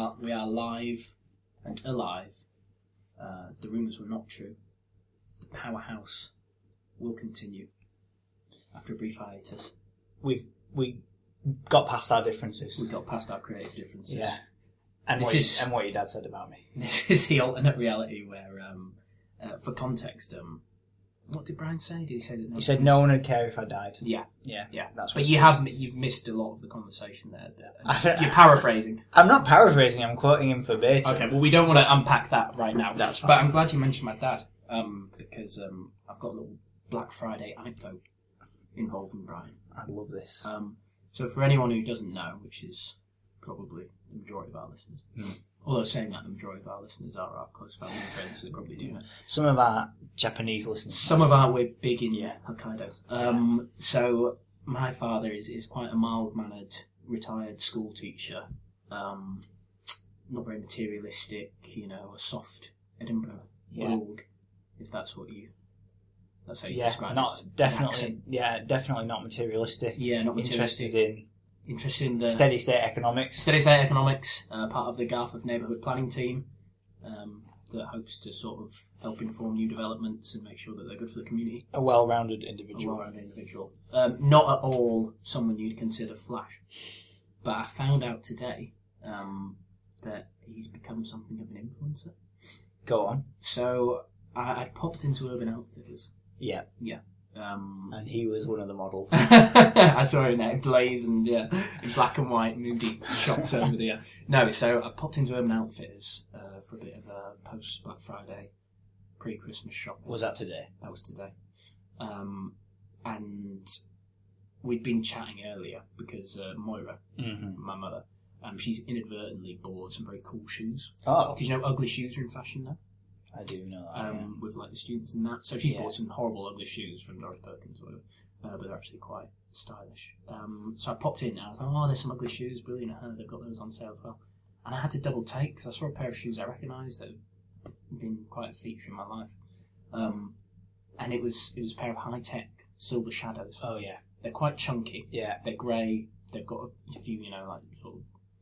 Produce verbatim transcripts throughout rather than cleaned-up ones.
are we are live and alive. Uh, the rumours were not true. The powerhouse will continue after a brief hiatus. We've we got past our differences. We got past our creative differences. Yeah. And this what, is, you, and what your dad said about me. This is the alternate reality where, um, uh, for context, um, what did Brian say? Did he say that? No he said no one would care if I died. Yeah, yeah, yeah. That's. But what you have you've missed a lot of the conversation there. I, You're paraphrasing. I'm not paraphrasing. I'm quoting him verbatim. Okay, well we don't want to unpack that right now. That's fine. But I'm glad you mentioned my dad, um, because um, I've got a little Black Friday anecdote involving Brian. I love this. Um, so for anyone who doesn't know, which is probably the majority of our listeners. Mm. Although saying that, the majority of our listeners are our close family and friends, so they probably do know. Some of our Japanese listeners. Some of our, we're big in, yeah, Hokkaido. Um, so, my father is, is quite a mild-mannered, retired school teacher. Um, not very materialistic, you know, a soft Edinburgh yeah. bulldog, if that's what you... That's how you yeah, describe not, his definitely, accent. Yeah, definitely not materialistic. Yeah, not materialistic. Interested in... Interested in the steady state economics. Steady state economics, uh, part of the Garforth neighbourhood planning team um, that hopes to sort of help inform new developments and make sure that they're good for the community. A well-rounded individual. A well-rounded individual. Um, not at all someone you'd consider flash. But I found out today um, that he's become something of an influencer. Go on. So I, I'd popped into Urban Outfitters. Yeah. Yeah. Um, and he was one of the models. I saw him there in blaze and yeah, in black and white, moody shots over the. Uh, no, so I popped into Urban Outfitters uh, for a bit of a post Black Friday, pre Christmas shopping. Was that today? That was today, um, and we'd been chatting earlier because uh, Moira, mm-hmm. my mother, um, she's inadvertently bought some very cool shoes. Oh, because you know ugly shoes are in fashion now. I do know that, um, yeah. with like the students and that. So she's yeah. bought some horrible ugly shoes from Dorothy Perkins, or whatever, uh, but they're actually quite stylish. Um, so I popped in and I was like, oh, there's some ugly shoes, brilliant. I heard they've got those on sale as well. And I had to double take because I saw a pair of shoes I recognised that had been quite a feature in my life. Um, and it was it was a pair of high-tech Silver Shadows. Oh, yeah. They're quite chunky. Yeah. They're grey. They've got a few, you know, like sort of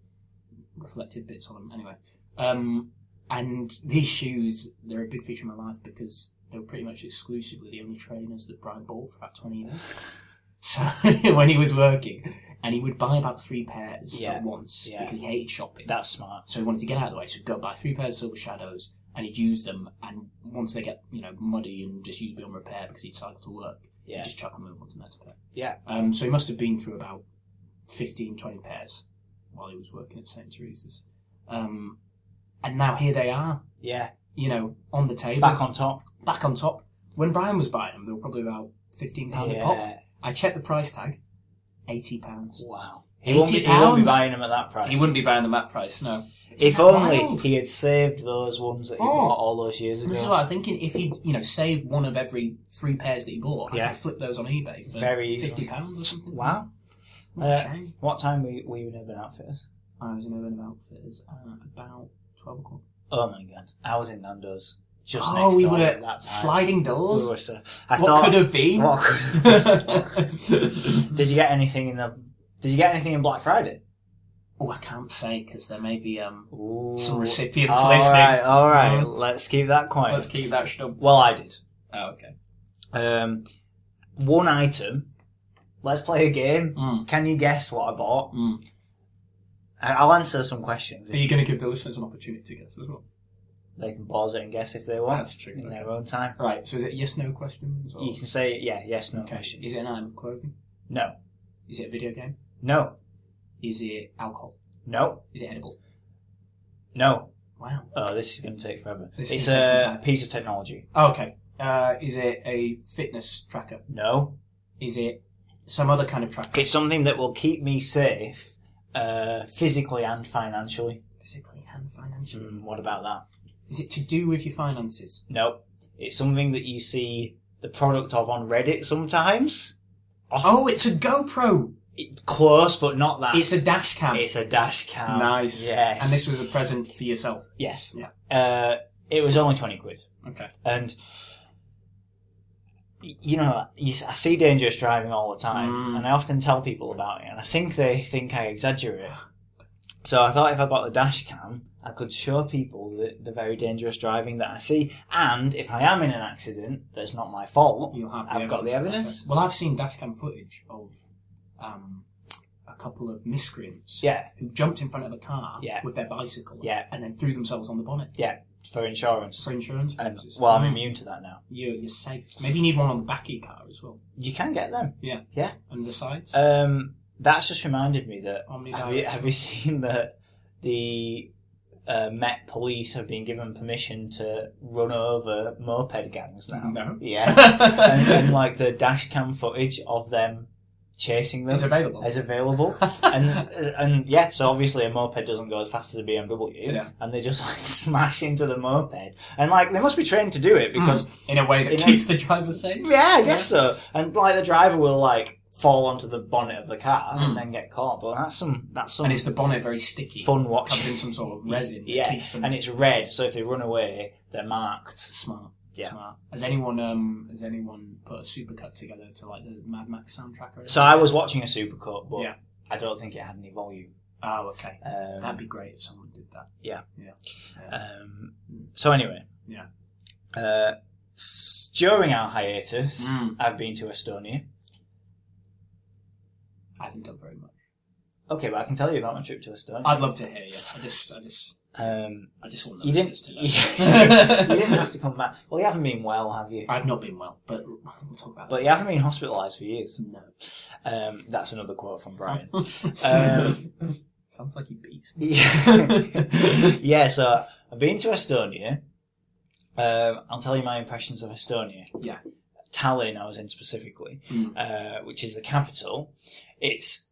reflective bits on them. Anyway. Um... And these shoes, they're a big feature in my life because they were pretty much exclusively the only trainers that Brian bought for about twenty years. So when he was working, and he would buy about three pairs yeah. at once yeah. because he hated shopping. That's smart. So he wanted to get out of the way, so he'd go buy three pairs of Silver Shadows, and he'd use them, and once they get, you know, muddy and just use beyond repair because he'd cycle to work, yeah. he'd just chuck them and move on to the next pair. Yeah. Um, so he must have been through about fifteen, twenty pairs while he was working at Saint Teresa's. Um... And now here they are. Yeah. You know, on the table. Back on top. Back on top. When Brian was buying them, they were probably about fifteen pounds yeah. a pop. I checked the price tag. eighty pounds. Wow. He won't, be, he won't be buying them at that price. He wouldn't be buying them at that price, no. Isn't if only wild? He had saved those ones that he oh. bought all those years ago. This is what I was thinking. If he'd, you know, saved one of every three pairs that he bought, yeah. I could flip those on eBay for Very fifty pounds or something. Wow. What uh, a shame. What time were you, were you in Urban Outfitters? I was in Urban Outfitters at about twelve o'clock. Oh my god. I was in Nando's. Just oh, next we door were at that time. sliding doors? We were so, I what thought, could have been? What could have been? Did you get anything in the... Did you get anything in Black Friday? Oh, I can't say, because there may be um, Ooh. some recipients all listening. Alright, alright. Um, Let's keep that quiet. Let's keep that stum. Well, I did. Oh, okay. Um, one item. Let's play a game. Mm. Can you guess what I bought? Mm. I'll answer some questions. Are you going to give the listeners an opportunity to guess as well? They can pause it and guess if they want. That's true. In okay. their own time. Right, so is it yes, no questions? Or? You can say, yeah, yes, no okay. questions. Is it an item of clothing? No. Is it a video game? No. Is it alcohol? No. Is it edible? No. Wow. Oh, this is going to take forever. This it's a piece of technology. Oh, okay. Uh, is it a fitness tracker? No. Is it some other kind of tracker? It's something that will keep me safe, uh, physically and financially. Physically and financially? Mm, what about that? Is it to do with your finances? No. It's something that you see the product of on Reddit sometimes. Often. Oh, it's a GoPro! It, close, but not that. It's a dash cam. It's a dash cam. Nice. Yes. And this was a present for yourself? Yes. Yeah. Uh, it was only twenty quid. Okay. And, you know, you, I see dangerous driving all the time, mm. and I often tell people about it, and I think they think I exaggerate. So I thought if I got the dash cam, I could show people the, the very dangerous driving that I see, and if I am in an accident that's not my fault, You'll have the I've got the evidence. Well, I've seen dashcam footage of um, a couple of miscreants Yeah, who jumped in front of a car Yeah. with their bicycle Yeah. and then threw themselves on the bonnet yeah, for insurance. for insurance And, purposes. well, I'm Mm. immune to that now. You're, you're safe. Maybe you need one on the back of your car as well. You can get them. Yeah. Yeah. And the sides. Um, that's just reminded me that have you, Omnidirectional. have you seen that the uh, Met Police have been given permission to run over moped gangs now? No. Yeah, and, and like the dash cam footage of them chasing them It's available. is available, and and yeah, so obviously a moped doesn't go as fast as a B M W, Yeah. and they just like smash into the moped, and like they must be trained to do it because Mm. In a way that in a- keeps the driver safe. yeah, I guess so. And like the driver will like fall onto the bonnet of the car Mm. and then get caught. But that's some that's some And is the bonnet very sticky? fun Covered watching. in some sort of resin. that Yeah, keeps them and it's red, so if they run away, they're marked. smart. Yeah. Smart. Has anyone um has anyone put a supercut together to like the Mad Max soundtrack or anything? So I was watching a supercut, but Yeah. I don't think it had any volume. Oh, okay. Um, That'd be great if someone did that. Yeah. Yeah. yeah. Um, so anyway, Yeah. Uh, s- during our hiatus, Mm. I've been to Estonia. I haven't done very much. Okay, but I can tell you about my trip to Estonia. I'd love to hear you. I just, I just, Um, I just want the you didn't. listeners to know. You didn't have to come back. Well, you haven't been well, have you? I've not been well, but we'll talk about But you haven't been hospitalised for years. that. No. Um, that's another quote from Brian. Um, Sounds like he beats me. yeah. yeah, so I've been to Estonia. Um, I'll tell you my impressions of Estonia. Yeah. Tallinn, I was in specifically, Mm. uh, which is the capital. It's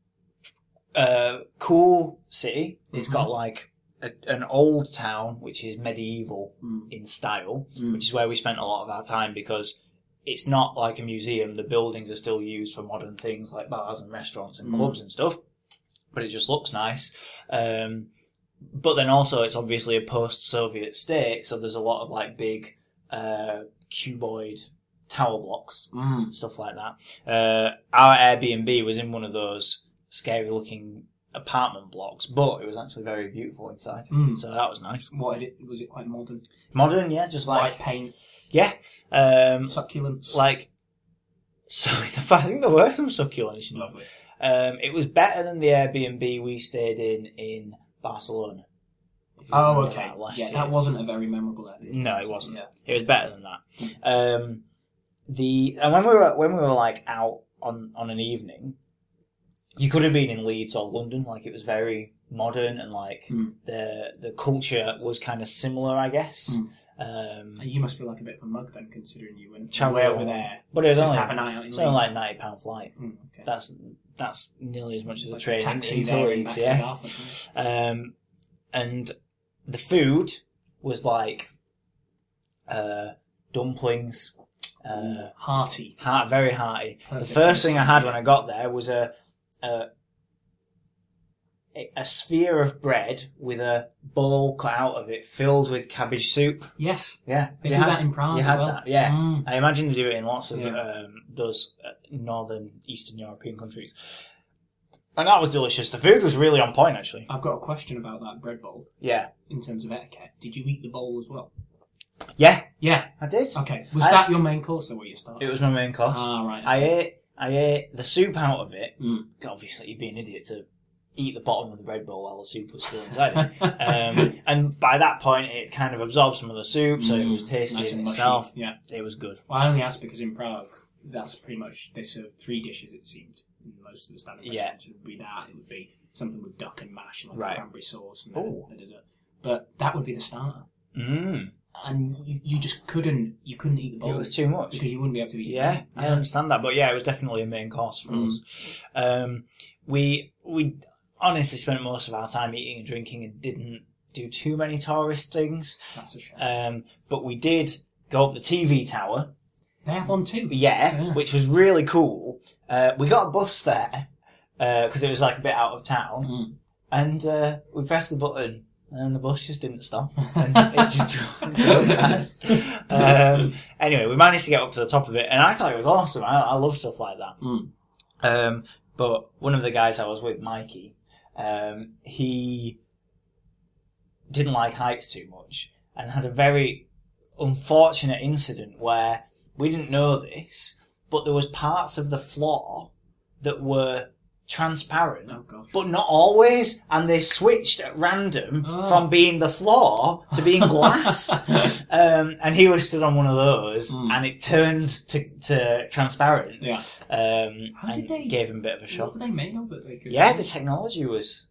a cool city. It's Mhm. got like a, an old town, which is medieval Mm. in style, Mm. which is where we spent a lot of our time because it's not like a museum. The buildings are still used for modern things like bars and restaurants and Mm. clubs and stuff, but it just looks nice. Um, but then also it's obviously a post-Soviet state, so there's a lot of like big uh, cuboid tower blocks, Mm. stuff like that. Uh, our Airbnb was in one of those scary-looking apartment blocks, but it was actually very beautiful inside, Mm. so that was nice. What did it, was it quite modern? Modern, yeah, just like White paint, yeah, um, succulents. like. So I think there were some succulents. You know. Lovely. Um, it was better than the Airbnb we stayed in in Barcelona. If you Oh, remember okay. that last Yeah, year. that wasn't a very memorable Airbnb. No, it was wasn't. Yeah. It was better than that. Um, the and when we were when we were like out on, on an evening, you could have been in Leeds or London. Like it was very modern and like Mm. the the culture was kind of similar, I guess. Mm. Um, You must feel like a bit of a mug then, considering you went Travel way over there. but it was Just only, have a night out in it's only Leeds. like ninety pound flight. Mm, okay. That's that's nearly as much as a Like train taxi into there and Leeds, back yeah. to Dartford, isn't it? Um, and the food was like uh, dumplings, uh, Hearty. heart, very hearty. Perfect The first for thing I summer. had when I got there was a a, a sphere of bread with a bowl cut out of it filled with cabbage soup. Yes, Yeah, they You do had- that in Prague you as had well. that, yeah. Mm. I imagine they do it in lots of Yeah. um, those uh, northern Eastern European countries. And that was delicious. The food was really on point, actually. I've got a question about that bread bowl Yeah. in terms of etiquette. Did you eat the bowl as well? Yeah, Yeah. I did. Okay. Was I- that your main course or where you started? It was my main course. Ah, right. I okay. ate I ate the soup out of it. Mm. Obviously, you'd be an idiot to eat the bottom of the bread bowl while the soup was still inside it. Um, and by that point, it kind of absorbed some of the soup, so it was Mm, tasty nice in and mushy. itself. Yeah. It was good. Well, I only asked because in Prague, that's pretty much, they serve three dishes, it seemed. In most of the standard Yeah. restaurants, it would be that, it would be something with duck and mash and like Right. a cranberry sauce and then Ooh. a dessert. But that would be the starter. Mm. And you, you just couldn't, you couldn't eat the bowl. It was too much. because you wouldn't be able to eat Yeah, it. I understand that, but yeah, it was definitely a main course for Mm. us. Um, we we honestly spent most of our time eating and drinking and didn't do too many tourist things. That's a shame. Um, but we did go up the T V tower. They have one too. Yeah, Yeah. which was really cool. Uh, we got a bus there because it was like a bit out of town, Mm. and uh, we pressed the button, and the bus just didn't stop, and it just drove past. Um, anyway, we managed to get up to the top of it, and I thought it was awesome. I, I love stuff like that. Mm. Um, but one of the guys I was with, Mikey, um, he didn't like heights too much and had a very unfortunate incident where we didn't know this, but there was parts of the floor that were transparent, Oh gosh. but not always, and they switched at random Oh. from being the floor to being glass. um, and he was stood on one of those, Mm. and it turned to, to transparent. Yeah. Um, How and did they- gave him a bit of a What shock. were they made of that they could? Yeah, the technology was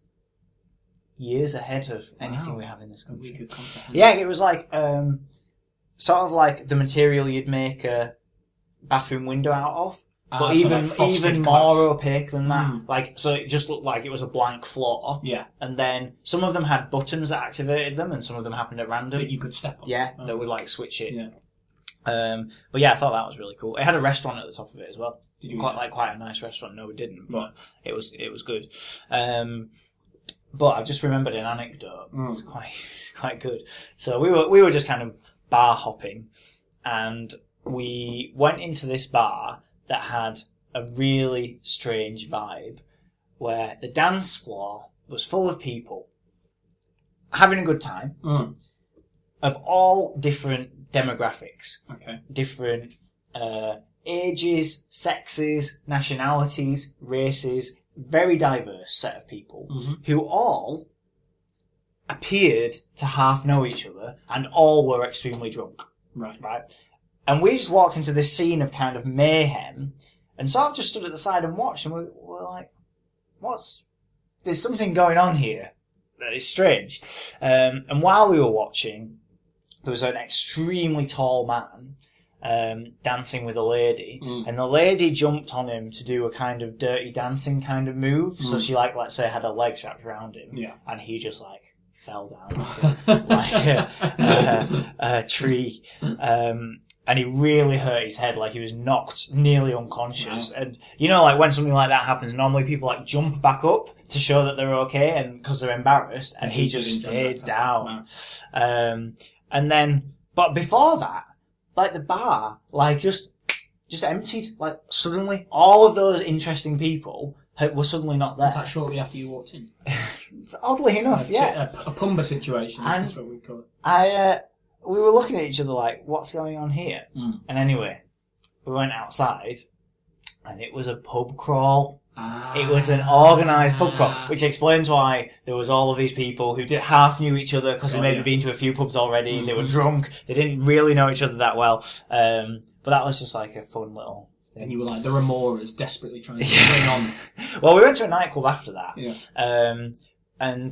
years ahead of anything Wow. we have in this we country. could comprehend. Yeah, it was like um, sort of like the material you'd make a bathroom window out of. But Ah, so even like frosted even glass. more opaque than that. Mm. Like, so it just looked like it was a blank floor. Yeah, And then some of them had buttons that activated them, and some of them happened at random. that you could step on. Yeah, Oh. that would like switch it. Yeah. Um, but yeah, I thought that was really cool. It had a restaurant at the top of it as well. Did you Quite eat like quite a nice restaurant. No, we didn't, but Right. it was it was good. Um, but I just remembered an anecdote. Mm. It's quite it's quite good. So we were we were just kind of bar hopping, and we went into this bar that had a really strange vibe, where the dance floor was full of people having a good time Mm. of all different demographics, Okay. different uh, ages, sexes, nationalities, races, very diverse set of people Mm-hmm. who all appeared to half know each other and all were extremely drunk, Right. right? And we just walked into this scene of kind of mayhem and sort of just stood at the side and watched, and we were like, what's, there's something going on here that is strange. Um, and while we were watching, there was an extremely tall man um, dancing with a lady, Mm. and the lady jumped on him to do a kind of dirty dancing kind of move. So Mm. she, like, let's say, had her legs wrapped around him, Yeah. and he just like fell down like a, a, a tree, um, and he really hurt his head. Like he was knocked nearly unconscious. Wow. And you know, like when something like that happens, normally people like jump back up to show that they're okay, and because they're embarrassed, and he, He just didn't jump stayed back down. up. Um, and then, but before that, like the bar, like just, just emptied. Like suddenly, all of those interesting people had- were suddenly not there. Was that shortly after you walked in? Oddly enough, A- yeah. A, a Pumba situation. And- This is what we call it. I, uh, we were looking at each other like, what's going on here? Mm. And anyway, we went outside, and it was a pub crawl. Ah. It was an organised pub crawl, which explains why there was all of these people who did half knew each other because they Oh, maybe yeah. been to a few pubs already. They were Mhm. drunk. They didn't really know each other that well. Um, but that was just like a fun little And thing. you were like the Remoras desperately trying to bring on. Well, we went to a nightclub after that. Yeah. Um, and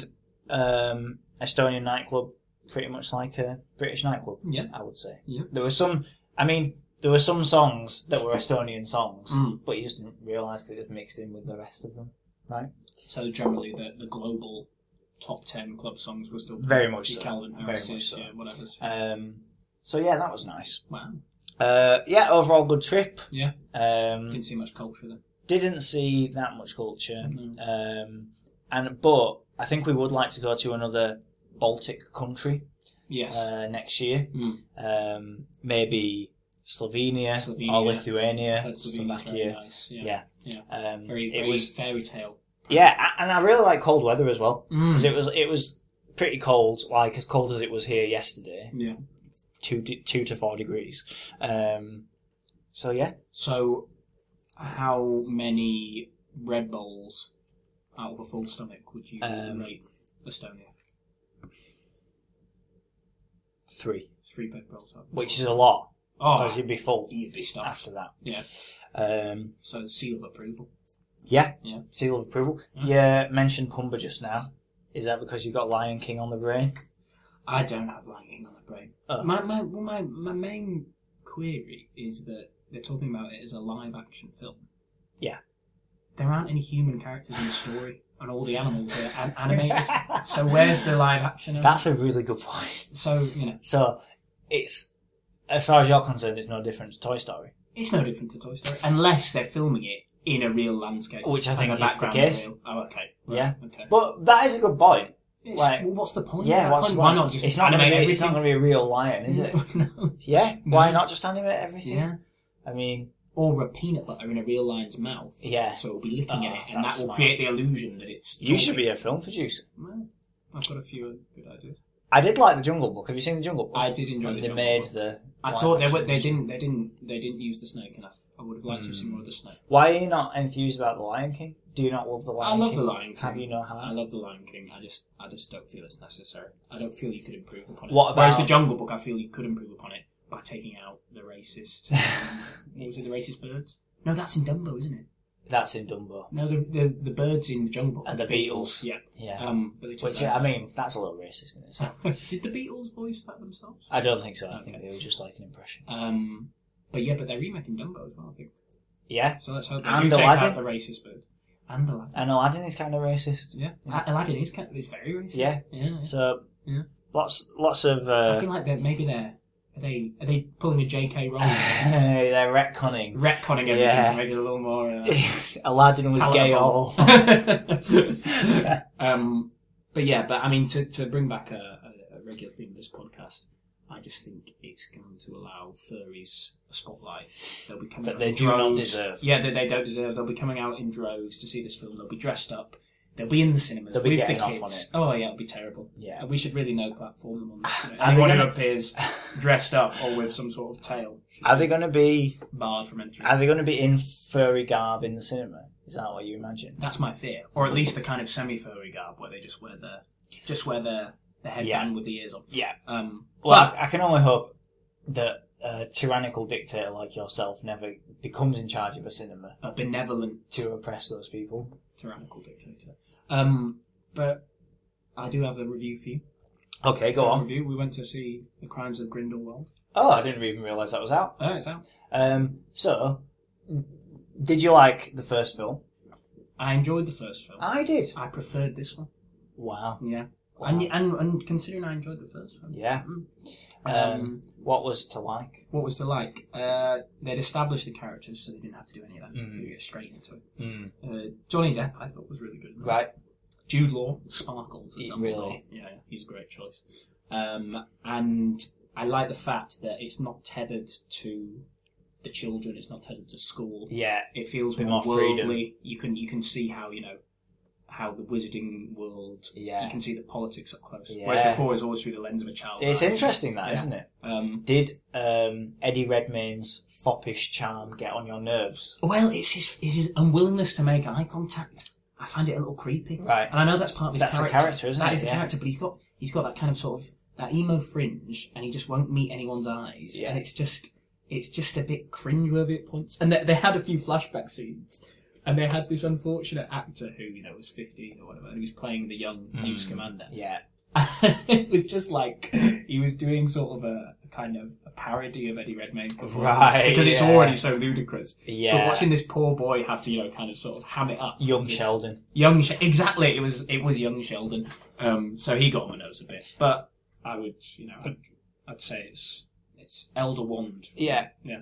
um, Estonian nightclub, pretty much like a British nightclub, Yeah. I would say. Yeah. There were some, I mean, there were some songs that were Estonian songs, Mm. but you just didn't realise because it was mixed in with the rest of them, right? So generally, the the global top ten club songs were still Very much your so. Calvin Very Harris, much so. yeah, whatever's. Um, so yeah, that was nice. Wow. Uh, yeah, overall good trip. Yeah. Um, Didn't see much culture then. didn't see that much culture. No. Um, and, but I think we would like to go to another Baltic country. Yes. Uh, next year. Mm. Um, maybe Slovenia, Slovenia. or Lithuania, I've heard Slovenia's very Slovakia. nice. Yeah. Yeah. Yeah. Um, Very, it very was, fairy tale. yeah, a- and I really like cold weather as well. Mm. Because it was, it was pretty cold, like as cold as it was here yesterday. Yeah. Two, de- two to four degrees. Um, so yeah. So, how many Red Bulls out of a full stomach would you Um, rate Estonia? Three. Three Red Bulls out. Which is a lot. Oh, Because you'd be full you'd be stuffed. after that. Yeah. Um, So, seal of approval. yeah. Yeah. Seal of approval. Yeah. Yeah, mentioned Pumba just now. Is that because you've got Lion King on the brain? I don't have Lion King on the brain. Oh. My, my, well, my, my main query is that they're talking about it as a live action film. Yeah. There aren't any human characters in the story, and all the animals are an- animated. So where's the live action? element? That's a really good point. So, you know, So, it's, as far as you're concerned, it's no different to Toy Story. it's no different to Toy Story, unless they're filming it in a real landscape. Which I and think the is the background's case. real. Oh, okay. Right, Yeah. Okay. But that is a good point. It's, like- well, what's the point? Yeah, of that what's point? the Why point? not just It's not going to animate be. It's not everything? going to be a real lion, is it? No. Yeah. Why No. not just animate everything? Yeah. I mean, or a peanut butter in a real lion's mouth. Yeah. So it'll be licking Oh, at it, and that that's will smart. create the illusion that it's. You should talking. be a film producer. Well, I've got a few good ideas. I did like the Jungle Book. Have you seen the Jungle Book? I did enjoy When the they Jungle made Book. the. I live thought they were, action they version. didn't they didn't they didn't use the snake enough. I would have liked to have seen more of the snake. Why are you not enthused about the Lion King? Do you not love the Lion I King? love the Lion King. Have you no I heart? love the Lion King. I just I just don't feel it's necessary. I don't feel you could improve upon it. What Whereas about- the Jungle Book, I feel you could improve upon it by taking out the racist. Um, what was it? The racist birds? No, that's in Dumbo, isn't it? That's in Dumbo. No, the the, the birds in the Jungle Book. And the Beatles. Yeah. Yeah. Um, but they took Which, those I out. mean, that's a little racist in itself. Did the Beatles voice that themselves? I don't think so. I Okay. think they were just like an impression. Um, but yeah, but they're remaking Dumbo as well, I think. Yeah. So let's hope they And do take Aladdin. out the racist bird. And Aladdin. And Aladdin is kind of racist. Yeah. A- Aladdin is kind of, is very racist. Yeah. Yeah. yeah. So, Yeah. lots lots of... I Uh, feel like they're, maybe they're, are they, are they pulling a J K Rowling? they're retconning. Retconning everything Yeah. to make it a little more uh, Aladdin was gay all. palatable. um, but yeah, but I mean, to, to bring back a, a, a regular theme of this podcast, I just think it's going to allow furries a spotlight. They'll be coming That out they in do not droves. deserve. Yeah, that they don't deserve. They'll be coming out in droves to see this film. They'll be dressed up. They'll be in the cinemas They'll be with the getting off on kids. it. Oh yeah, it'll be terrible. Yeah. And we should really no platform them on this. You know, Are they anyone who gonna- appears dressed up or with some sort of tail should Are be they going to be... barred from entry. Are they going to be in furry garb in the cinema? Is that what you imagine? That's my fear, or at least the kind of semi-furry garb where they just wear the just wear the the headband Yeah. with the ears on. Yeah. Um, Well, but- I, I can only hope that a tyrannical dictator like yourself never becomes in charge of a cinema a benevolent to oppress those people. tyrannical dictator. Um, but I do have a review for you. Okay, go Film on. Review. We went to see The Crimes of Grindelwald. Oh, I didn't even realise that was out. Oh, it's out. Um, so, did you like the first film? I enjoyed the first film. I did. I preferred this one. Wow. Yeah. Wow. And, and and considering I enjoyed the first film. Yeah. Mm. Um, Um, what was to like? what was it like? Uh, they'd established the characters, so they didn't have to do any of that. Mm. They get straight into it. Mm. Uh, Johnny Depp, I thought, was really good. Right. Jude Law sparkles. as Yeah, Dumbledore. really? Yeah, yeah, he's a great choice. Um, and I like the fact that it's not tethered to the children. It's not tethered to school. Yeah. It feels Bit more more freedom. worldly. You can you can see how you know how the wizarding world. Yeah. You can see the politics up close. Yeah. Whereas before, it was always through the lens of a child. It's interesting that, Yeah. isn't it? Um, Did um, Eddie Redmayne's foppish charm get on your nerves? well, it's his, it's his unwillingness to make eye contact. I find it a little creepy. Right. And I know that's part of his That's the character. character, isn't That it? is the Yeah. character, but he's got he's got that kind of sort of that emo fringe, and he just won't meet anyone's eyes. Yeah. And it's just it's just a bit cringeworthy at points. And they, they had a few flashback scenes, and they had this unfortunate actor who you know was fifteen or whatever, and he was playing the young news Mm. commander. Yeah. It was just like he was doing sort of a, a kind of a parody of Eddie Redmayne's performance Right, because it's yeah. already so ludicrous. Yeah. But watching this poor boy have to, you know, kind of sort of ham it up. Young This- Sheldon. Young, Sh- exactly. It was it was young Sheldon. Um, so he got on my nose a bit, but I would, you know, I'd, I'd say it's it's Elder Wand. Yeah. Yeah.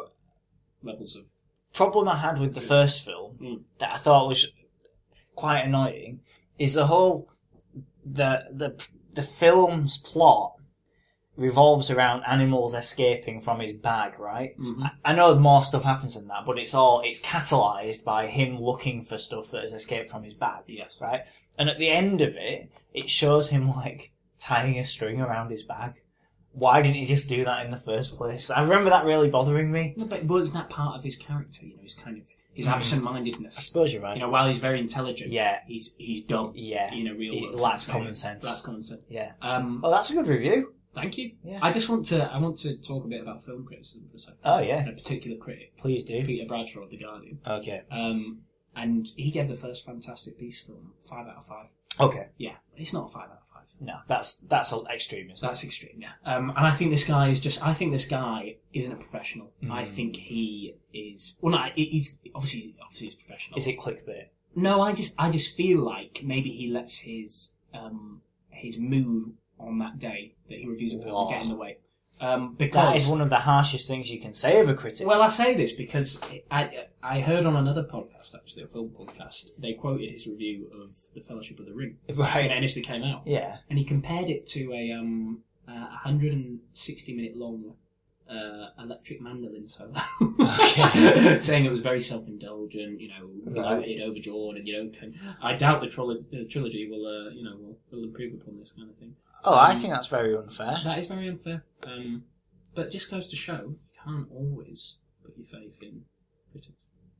Levels of Problem I had with the Good. first film Mm. that I thought was quite annoying is the whole the the the film's plot revolves around animals escaping from his bag, right? Mhm. I know more stuff happens than that, but it's all it's catalyzed by him looking for stuff that has escaped from his bag. Yes. Right? And at the end of it, it shows him like tying a string around his bag. Why didn't he just do that in the first place? I remember that really bothering me. No, but wasn't that part of his character? You know, his kind of his Mm. I absent-mindedness. suppose you're right. You know, while he's very intelligent, Yeah. he's he's dumb. Yeah. In a real He world lacks sense, common maybe. sense. Lacks common sense. Yeah. Um, Well, that's a good review. thank you. Yeah. I just want to I want to talk a bit about film criticism for a second. Oh, yeah. A particular critic, Please do. Peter Bradshaw of The Guardian. Okay. Um, and he gave the first Fantastic Beasts film five out of five. Okay. Yeah, it's not a five out of five. No, that's that's extreme, isn't it? That's extreme, yeah. Um, and I think this guy is just. I think this guy isn't a professional. Mm. I think he is. Well, no, he's obviously obviously he's professional. Is it clickbait? No, I just I just feel like maybe he lets his um his mood on that day that he reviews a film Oh. get in the way. Um, That because is one of the harshest things you can say of a critic. well, I say this because I I heard on another podcast, actually a film podcast, they quoted his review of The Fellowship of the Ring when it right. initially came out, Yeah. and he compared it to a um a one hundred sixty minute long uh, electric mandolin solo, Okay. saying it was very self-indulgent, you know, bloated, overdrawn, and you know, can, I doubt the trilo- uh, trilogy will, uh, you know, will, will improve upon this kind of thing. Oh, I Um, think that's very unfair. That is very unfair, um, but it just goes to show you can't always put your faith in critics.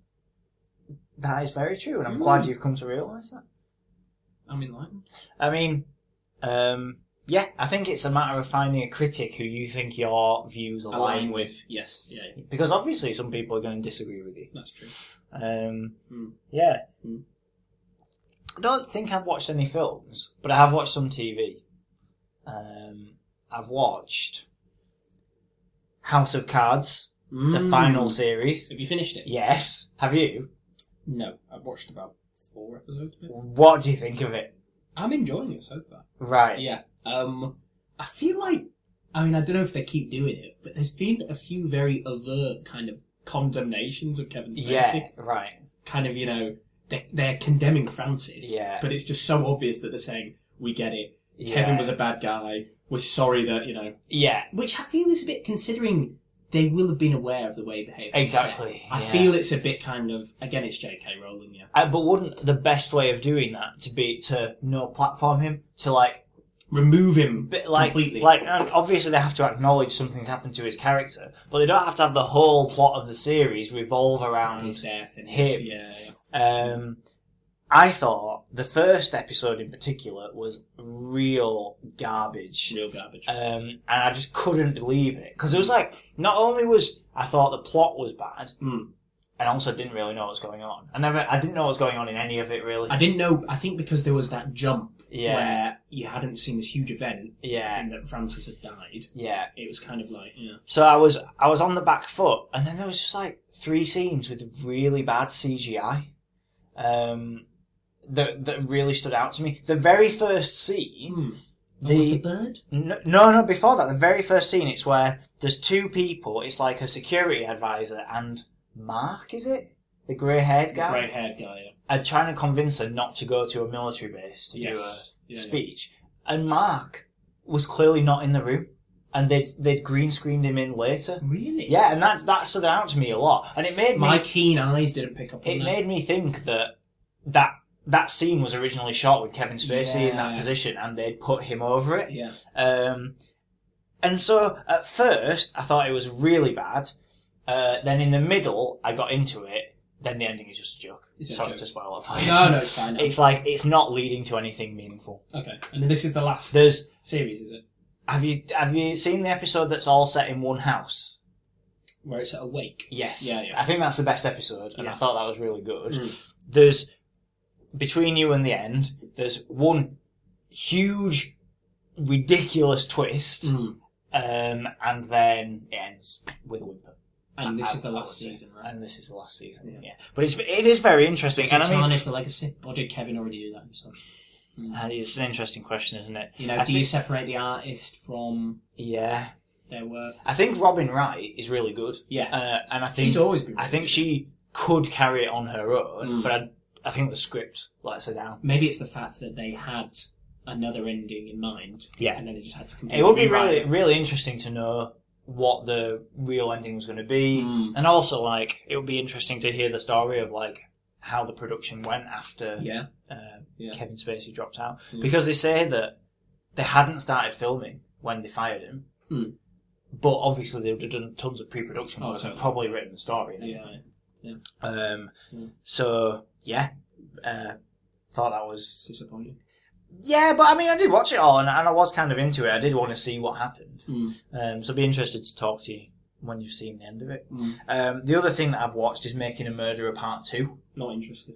That is very true, and I'm Mm. glad you've come to realise that. I'm enlightened. I mean, um, yeah, I think it's a matter of finding a critic who you think your views align, Align with. with, yes, yeah, yeah, Because obviously some people are going to disagree with you. that's true. Um, Mm. Yeah. Mm. I don't think I've watched any films, but I have watched some T V. Um, I've watched House of Cards, the Mm. final series. Have you finished it? Yes. Have you? No, I've watched about four episodes. Maybe. What do you think of it? I'm enjoying it so far. Right. Yeah. Um, I feel like, I mean, I don't know if they keep doing it, but there's been a few very overt kind of condemnations of Kevin Spacey. Yeah, right. Kind of, you know, they're, they're condemning Francis. Yeah. But it's just so obvious that they're saying, we get it. Yeah. Kevin was a bad guy. We're sorry that, you know. Yeah. Which I feel is a bit, considering they will have been aware of the way he behaved. on Exactly, set. I yeah. feel it's a bit kind of, again, it's J K Rowling, yeah. Uh, but wouldn't the best way of doing that to be to no platform him, to like Remove him bit like completely. like and obviously they have to acknowledge something's happened to his character, but they don't have to have the whole plot of the series revolve around his death and him. his, yeah, yeah. Um, I thought the first episode in particular was real garbage. Real garbage. Um, and I just couldn't believe it. Because it was like, not only was, I thought the plot was bad, Mm. and also didn't really know what was going on. I never, I didn't know what was going on in any of it, really. I didn't know, I think because there was that jump Yeah. where you hadn't seen this huge event Yeah. and that Francis had died. Yeah. It was kind of like, yeah. So I was, I was on the back foot, and then there was just like three scenes with really bad C G I. Um, that, that really stood out to me. The very first scene, Mm. The- oh, was the bird? No, no, no, before that, the very first scene, it's where there's two people, it's like a security advisor and Mark, is it? The grey-haired guy? Grey haired guy, yeah. Are trying to convince her not to go to a military base to Yes. do a Yeah, speech. And Mark was clearly not in the room. And they'd, they'd green screened him in later. Really? Yeah, and that, that stood out to me a lot. And it made me, My keen eyes didn't pick up on it that. made me think that that, that scene was originally shot with Kevin Spacey in that Yeah. position and they'd put him over it. Yeah. Um, and so at first I thought it was really bad. Uh, then in the middle I got into it. Then the ending is just a joke. Is it a Sorry joke? to spoil it for you. No, no, it's fine. No. It's like it's not leading to anything meaningful. Okay. And then this is the last There's series, is it? have you have you seen the episode that's all set in one house? Where it's at a wake? Yes. Yeah, yeah. I think that's the best episode, and Yeah. I thought that was really good. Mm. There's between you and the end. There's one huge, ridiculous twist. Mm. Um, and then it ends with a whimper. And this I- is the I last would say. season, right? And this is the last season, yeah. Yeah. But it's it is very interesting. Does and it I mean, tarnish the legacy? Or did Kevin already do that himself? uh, it's an interesting question, isn't it? You know, I do you think- separate the artist from Yeah. their work? I think Robin Wright is really good. Yeah. Uh, and I think She's always been I really think good. she could carry it on her own, Mm. but I, I think the script lets her down. Maybe it's the fact that they had another ending in mind. Yeah. And then they just had to completely It would be rewrite really it. really interesting to know what the real ending was going to be, Mm. and also like it would be interesting to hear the story of like how the production went after Yeah. uh, Yeah. Kevin Spacey dropped out, Mm. because they say that they hadn't started filming when they fired him, Mm. but obviously they would have done tons of pre-production Oh, work and totally. probably written the story and Yeah. everything. Yeah. Um, Mm. so yeah, uh, thought that was Disappointing. yeah, but I mean I did watch it all and, and I was kind of into it. I did want to see what happened, Mm. um, so I'd be interested to talk to you when you've seen the end of it. Mm. Um, the other thing that I've watched is Making a Murderer Part Two. Not interested.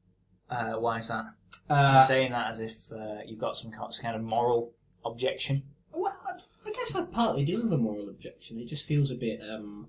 Uh, why is that? Uh, You're saying that as if uh, you've got some kind of moral objection. well, I- I guess I partly do have a moral objection. It just feels a bit um,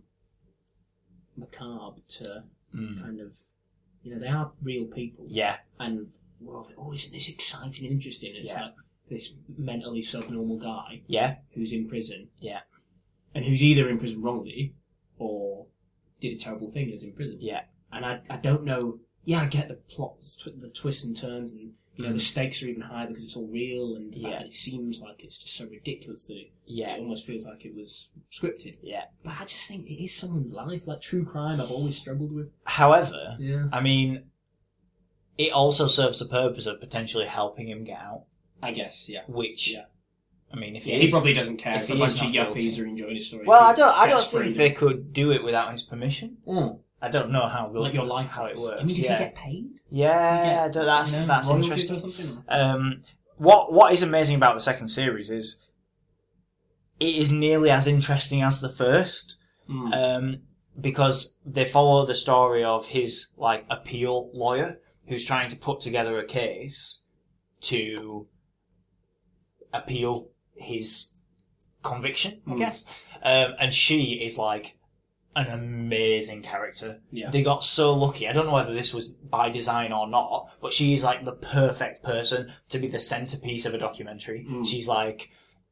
macabre to Mm. kind of, you know, they are real people. Yeah, And, well, oh, isn't this exciting and interesting? It's Yeah. like this mentally subnormal guy yeah, who's in prison. Yeah. And who's either in prison wrongly or did a terrible thing and is in prison. yeah. And I, I don't know yeah, I get the plot, the twists and turns, and you know mm. the stakes are even higher because it's all real, and the yeah. fact that it seems like it's just so ridiculous that it, yeah. it almost feels like it was scripted. Yeah, but I just think it is someone's life. Like true crime, I've always struggled with. However, yeah. I mean, it also serves the purpose of potentially helping him get out. I guess, yeah. Which, yeah. I mean, if he, yeah, is, he probably doesn't care if, if a bunch of yuppies guilty. are enjoying his story. Well, I don't. I don't think they could do it without his permission. Mm. I don't know how like your life how it works. I mean, does yeah. he get paid? Yeah, get, I don't, that's you know, that's royalties interesting. Or something? Um, what what is amazing about the second series is it is nearly as interesting as the first, mm. um, because they follow the story of his like appeal lawyer who's trying to put together a case to appeal his conviction, I mm. guess. Um, and she is like an amazing character. Yeah. They got so lucky. I don't know whether this was by design or not, but she is like the perfect person to be the centerpiece of a documentary. Mm. She's like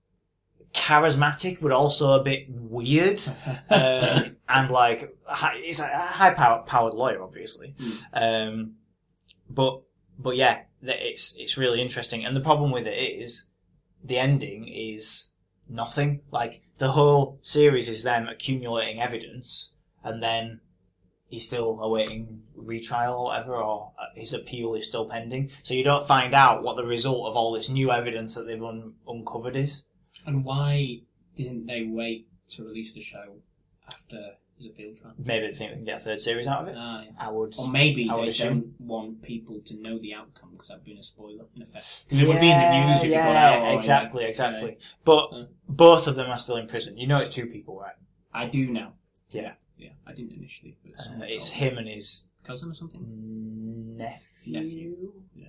charismatic, but also a bit weird. um, and like, high, it's a high power, powered lawyer, obviously. Mm. Um, but, but yeah, it's, it's really interesting. And the problem with it is the ending is nothing. Like, the whole series is them accumulating evidence, and then he's still awaiting retrial or whatever, or his appeal is still pending. So you don't find out what the result of all this new evidence that they've un- uncovered is. And why didn't they wait to release the show after his appeal trial? Maybe they think they can get a third series out of it. Ah, yeah. I would. Or maybe I they would don't want people to know the outcome because that'd been a spoiler, in effect. Because yeah, it would be in the news if yeah, it got out. Or exactly, like, exactly. Uh, but uh, both of them are still in prison. You know it's two people, right? I do now. Yeah. Yeah, I didn't initially. But it's, uh, it's him and his cousin or something? Nephew? Nephew. Yeah.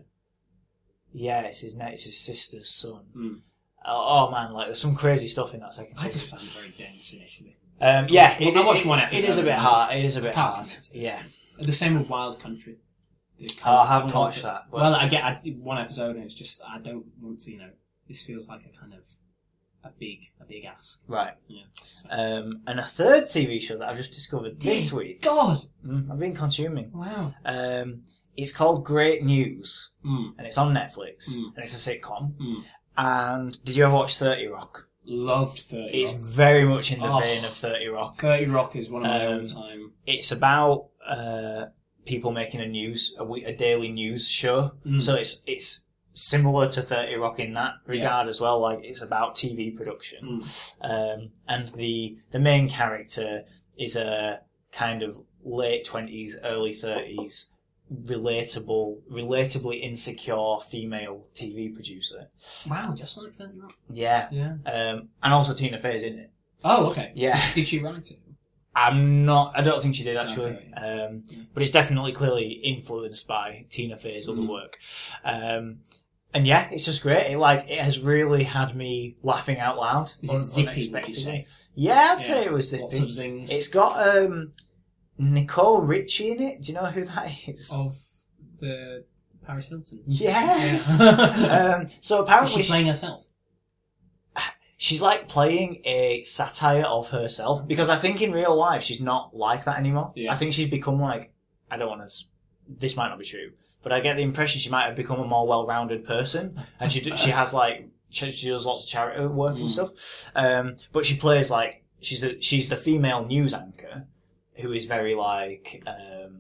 Yeah, it's his, ne- it's his sister's son. Mm. Oh, oh man, like there's some crazy stuff in that second series. I just found it very dense initially. Um, yeah, well, it, I watched it, one episode. It is a bit hard. It is a bit hard. Yeah. The same with Wild Country. Oh, I haven't watched that. But well, I get I, one episode and it's just I don't want to. You know, this feels like a kind of a big a big ask. Right. Yeah. So. Um, and a third T V show that I've just discovered this Dear week. God, mm, I've been consuming. Wow. Um, it's called Great News, mm. and it's on Netflix, mm. and it's a sitcom. Mm. And did you ever watch thirty Rock? Loved thirty It's Rock. very much in the oh, vein of thirty Rock. thirty Rock is one of my um, all-time. It's about uh, people making a news, a, a daily news show. Mm. So it's it's similar to thirty Rock in that regard yeah. as well. Like it's about T V production, mm. um, and the the main character is a kind of late twenties, early thirties. Relatable, relatably insecure female T V producer. Wow, just like thirty Rock. Yeah, yeah. Um, and also Tina Fey's in it. Oh, okay. Yeah. Did, did she write it? I'm not. I don't think she did actually. Okay. Um, yeah. But it's definitely clearly influenced by Tina Fey's other mm. work. Um, and yeah, it's just great. It like it has really had me laughing out loud. Is it zippy? Would you say? Yeah, I'd yeah. say it was zippy. Lots of zings. It's got um. Nicole Richie in it. Do you know who that is? Of the Paris Hilton. Yes. Yeah. um, so apparently, is she playing herself? She's like playing a satire of herself because I think in real life she's not like that anymore. Yeah. I think she's become like I don't want to. This might not be true, but I get the impression she might have become a more well-rounded person, and she she has like she, she does lots of charity work mm. and stuff. Um, but she plays like she's the she's the female news anchor. Who is very like, um,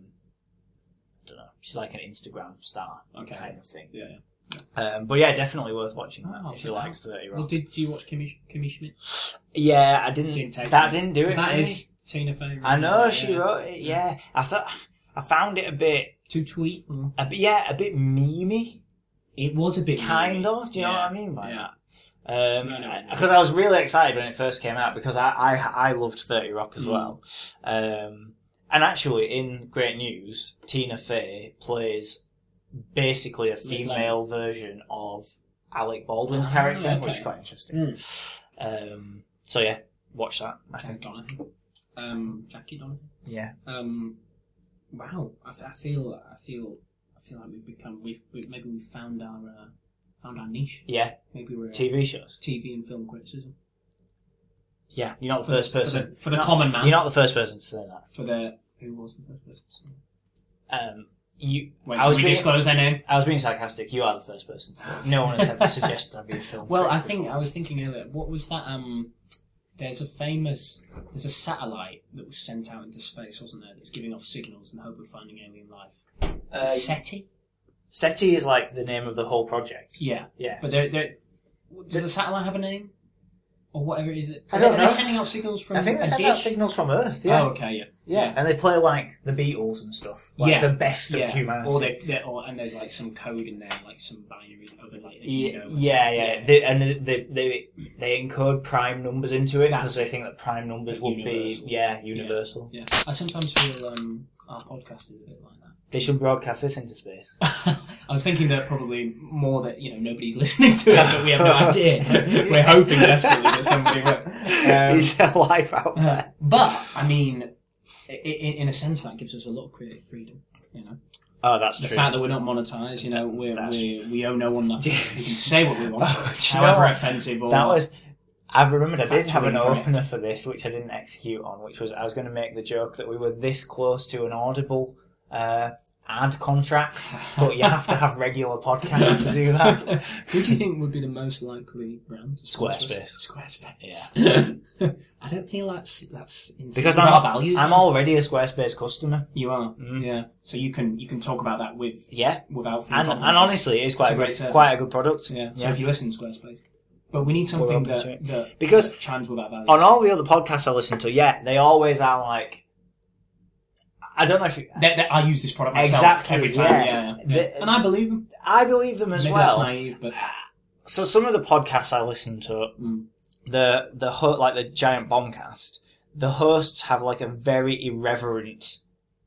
I don't know, she's like an Instagram star okay. kind of thing. Yeah, yeah. Um, but yeah, definitely worth watching that oh, if you likes thirty Rock. Well, did, did you watch Kimmy, Kimmy Schmidt? Yeah, I didn't, didn't take that it. didn't do it That for is me. Tina Fey. I know, it, she yeah. wrote it, yeah. I thought, I found it a bit... Too tweet? Mm. A bit, yeah, a bit memey. It was a bit Kind memey. of, do you yeah. know what I mean by yeah. that? Um, no, no, no. Because I was really excited when it first came out because I, I, I loved thirty Rock as mm. well. Um, And actually, in Great News, Tina Fey plays basically a female version of Alec Baldwin's oh, character, okay. which is quite interesting. Mm. Um, so yeah, watch that. I Jack think. Donaghy. Um, Jackie Donaghy. Yeah. Um, wow, I, I feel, I feel, I feel like we've become, we've, we've maybe we've found our, uh, found our niche. Yeah. Maybe we're T V shows, T V and film criticism. Yeah, you're not the for first the, person. For the, for the not, common man. You're not the first person to say that. For the... Who was the first person to say that? Um, You, Wait, I can was we being, disclose their name? I was being sarcastic. You are the first person. No one has ever suggested I be a film. Well, critic I think before. I was thinking earlier. What was that? Um, there's a famous. There's a satellite that was sent out into space, wasn't there? That's giving off signals in hope of finding alien life. Is Uh, it SETI? SETI is like the name of the whole project. Yeah, Yeah. but they're, they're, does the satellite have a name, or whatever it is? It I don't are know. they sending out signals from? I think they a send dish? out signals from Earth. Yeah. Oh, okay, yeah. yeah. And they play like the Beatles and stuff. Like Yeah. the best Yeah, of humanity. or they, they're, or, and there's like some code in there, like some binary over like a Yeah, genome or yeah, something. yeah. They, and they, they they encode prime numbers into it because That's they think that prime numbers would universal. be yeah universal. Yeah, I sometimes feel um, our podcast is a bit like that. They should broadcast this into space. I was thinking that probably more that, you know, nobody's listening to it, but we have no idea. We're hoping desperately that somebody will. Um, Is there life out there? but, I mean, i- i- in a sense, that gives us a lot of creative freedom, you know. Oh, that's The true. fact that we're not monetized, you know, we're, That's- we're, we owe no one nothing. We can say what we want, Oh, do you know however what? offensive or... That was. I've remembered I did have an Factually incorrect. opener for this, which I didn't execute on, which was I was going to make the joke that we were this close to an Audible uh, ad contract, but you have to have regular podcasts to do that. Who do you think would be the most likely brand? Squarespace. Squarespace. Yeah. I don't feel that's that's in Because sync I'm, with our values. I'm though. already a Squarespace customer. You are, Mm. yeah. So you can you can talk about that with Yeah. without feeling And, and compromised. honestly, it's quite It's a a, great good, service. quite a good product. yeah. So Yeah. if you listen to Squarespace, but we need something open to that, it. that Because that chimes with our values. On all the other podcasts I listen to, yeah, they always are like. I don't know if you, That- that I use this product myself Exactly, every time, yeah. yeah, yeah. The- and I believe them. I believe them as Maybe well. that's naive, but So some of the podcasts I listen to, Mm. the the ho- like the Giant Bombcast, the hosts have like a very irreverent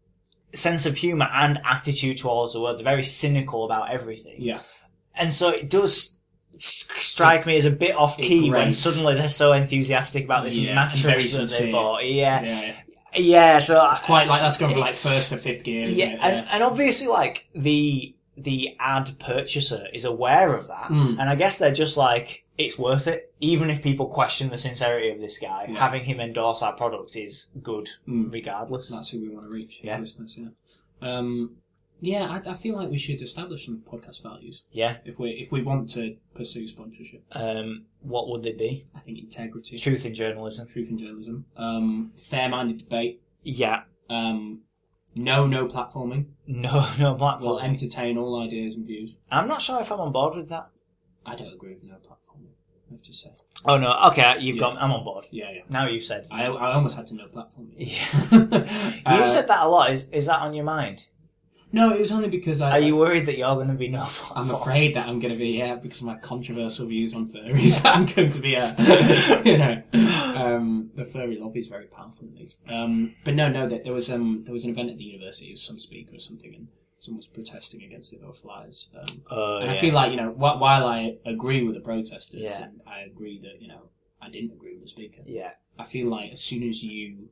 sense of humour and attitude towards the world. They're very cynical about everything, yeah, and so it does s- strike me as a bit off key It when grates. suddenly they're so enthusiastic about this Yeah, and very mattress that they sincere. bought. yeah, Yeah, yeah. yeah. So It's quite like that's going from like It's- first to fifth gear. Isn't yeah, it? and, and obviously, like the the ad purchaser is aware of that, Mm. and I guess they're just like, it's worth it, even if people question the sincerity of this guy. Yeah. Having him endorse our product is good, Mm. regardless. That's who we want to reach, as Yeah. listeners. Yeah, um, yeah. I, I feel like we should establish some podcast values Yeah. if we if we want to pursue sponsorship. Um, what would they be? I think integrity, Truth in journalism. truth in journalism, um, fair-minded debate, Yeah. um, no no platforming. No, no black Will will entertain all ideas and views. I'm not sure if I'm on board with that. I don't agree with no platforming. I have to say. Oh no. Okay, you've Yeah. got. I'm on board. Yeah, yeah. Now you've said. I I almost had to no platforming. Yeah. Uh, You've said that a lot. Is is that on your mind? No, it was only because I. Are you worried that you're going to be no? I'm afraid that I'm going to be, yeah, because of my controversial views on furries, that I'm going to be a, you know, um, the furry lobby is very powerful in these. Um, but no, no, there, there was um, there was an event at the university, some speaker or something, and someone was protesting against it. There were flyers, um, Uh, and I yeah. feel like, you know, wh- while I agree with the protesters, Yeah. and I agree that, you know, I didn't agree with the speaker. Yeah. I feel like as soon as you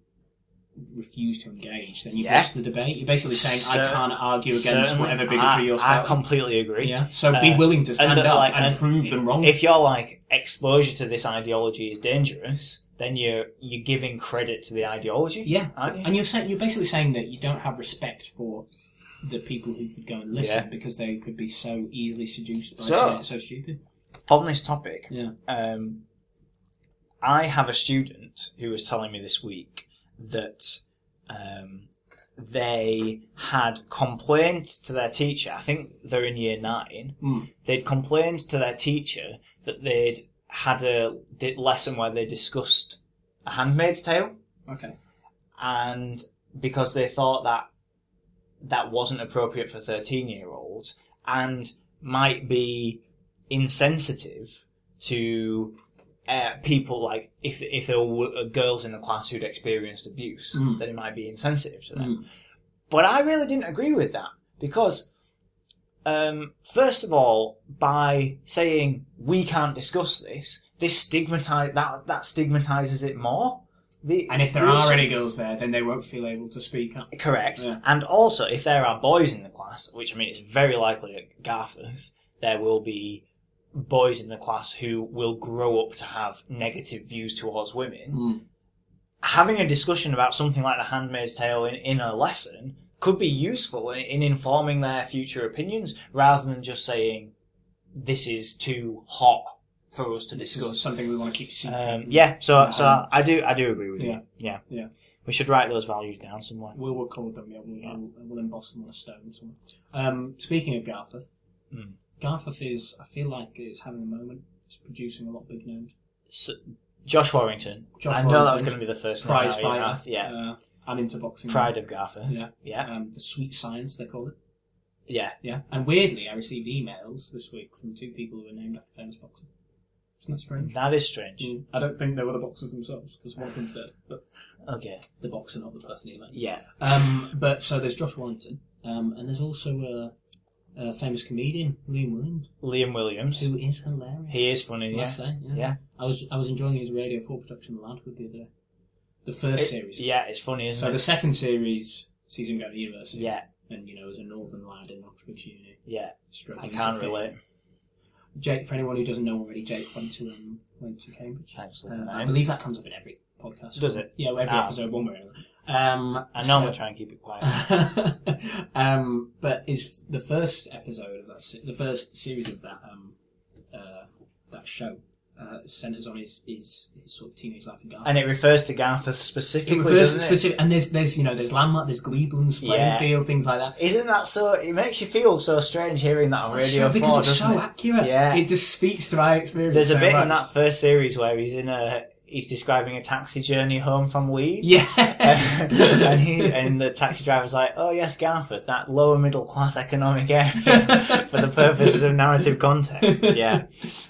refuse to engage, then you've Yeah. lost the debate. You're basically saying, I Cer- can't argue against Certainly. whatever bigotry I, you're I spouting. completely agree. Yeah. So be Uh, willing to stand and that, up like, and, and prove them wrong. If you're like exposure to this ideology is dangerous, then you're you're giving credit to the ideology. yeah. aren't you? And you're saying you're basically saying that you don't have respect for the people who could go and listen Yeah. because they could be so easily seduced by So- something so stupid. On this topic, Yeah. um, I have a student who was telling me this week that um, they had complained to their teacher. I think they're in year nine. Mm. They'd complained to their teacher that they'd had a di- lesson where they discussed A Handmaid's Tale, Okay. and because they thought that that wasn't appropriate for thirteen-year-olds and might be insensitive to uh, people, like if if there were girls in the class who'd experienced abuse, Mm. then it might be insensitive to them. Mm. But I really didn't agree with that because, um, first of all, by saying we can't discuss this, this stigmatize that that stigmatizes it more. The, And if there the are issue- any girls there, then they won't feel able to speak up. Correct. Yeah. And also, if there are boys in the class, which I mean, it's very likely at Garforth, there will be boys in the class who will grow up to have negative views towards women. Mm. Having a discussion about something like The Handmaid's Tale in, in a lesson could be useful in, in informing their future opinions, rather than just saying, this is too hot for us to This discuss. is something we want to keep secret. Um, yeah, so Um, so I do I do agree with yeah. you. Yeah, Yeah. We should write those values down somewhere. We'll record them, yeah. We'll, Yeah. we'll, we'll emboss them on a stone somewhere. Um, speaking of Garforth, Mm. Garforth is, I feel like it's having a moment. It's producing a lot of big names. So, Josh Warrington. Josh I know Warrington, that's going to be the first name Prize out of your fighter. mouth. Yeah. Uh, I'm into boxing. Pride of Garforth. Yeah. Yeah. Um, the sweet science, they call it. Yeah. Yeah. And weirdly, I received emails this week from two people who were named after famous boxers. Isn't that strange? That is strange. Mm. I don't think they were the boxers themselves, because one of them's dead. But Okay. the boxer, not the person emailed. Yeah. Um, but so there's Josh Warrington, um, and there's also a, a famous comedian, Liam Williams, Liam Williams. who is hilarious. He is funny, I yeah. must say, yeah. Yeah. I was I was enjoying his Radio Four production, Ladwood, the other day. The first It- series. Yeah, it's funny, isn't So it? the second series sees him go to university. Yeah, And, you know, as a northern lad in Oxford's Uni, yeah. I struggling can't to fit. relate. Jake, for anyone who doesn't know already, Jake went to um, went to Cambridge. Thanks for Uh, the I name. believe that comes up in every podcast. Does it? Yeah, well, every Ah. episode, one way or another. Um, I so- normally try and keep it quiet. um, but is the first episode of that, se- the first series of that um, uh, that show uh, centers on his, his his sort of teenage life in Garforth. And it refers to Garforth It specifically, refers to doesn't it? specific, and there's there's you know there's landmark, there's Gleeblands, Springfield, things like that. Isn't that so? It makes you feel so strange hearing that on It's Radio so- because four, it's doesn't so it? accurate. Yeah. It just speaks to my experience. There's a so bit much. in that first series where he's in a he's describing a taxi journey home from Leeds. Yes. and he and the taxi driver's like, "Oh yes, Garforth, that lower middle class economic area for the purposes of narrative context." Yeah.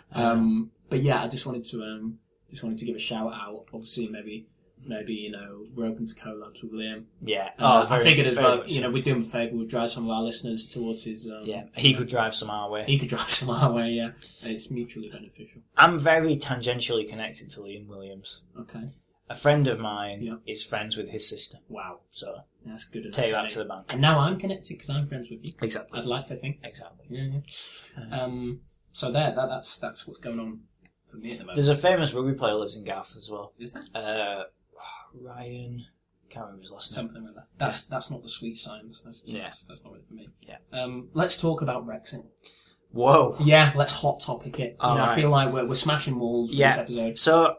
Um, but yeah, I just wanted to um, just wanted to give a shout out. Obviously, maybe maybe you know we're open to collabs with Liam. Yeah. Uh, Oh, very, I figured as very well, much you know, so. we'd do him a favour. We'd drive some of our listeners towards his. Um, Yeah, he could drive some our way. He could drive some our way. Yeah, and it's mutually beneficial. I'm very tangentially connected to Liam Williams. Okay. A friend of mine Yeah. is friends with his sister, Wow, so that's good enough. take for that me. to the bank. And now I'm connected because I'm friends with you. Exactly. I'd like to think. Exactly. Yeah, yeah. Um, so there, that, that's that's what's going on for me at the moment. There's a famous rugby player lives in Garforth as well. Is that Uh, Ryan, can't remember his last name. something like that? That's that's not the sweet science. That's Yeah. that's, that's not it for me. Yeah. Um, let's talk about Brexit. Whoa. Yeah, let's hot topic it. You All know, I right. feel like we're we're smashing walls with Yeah. this episode. So,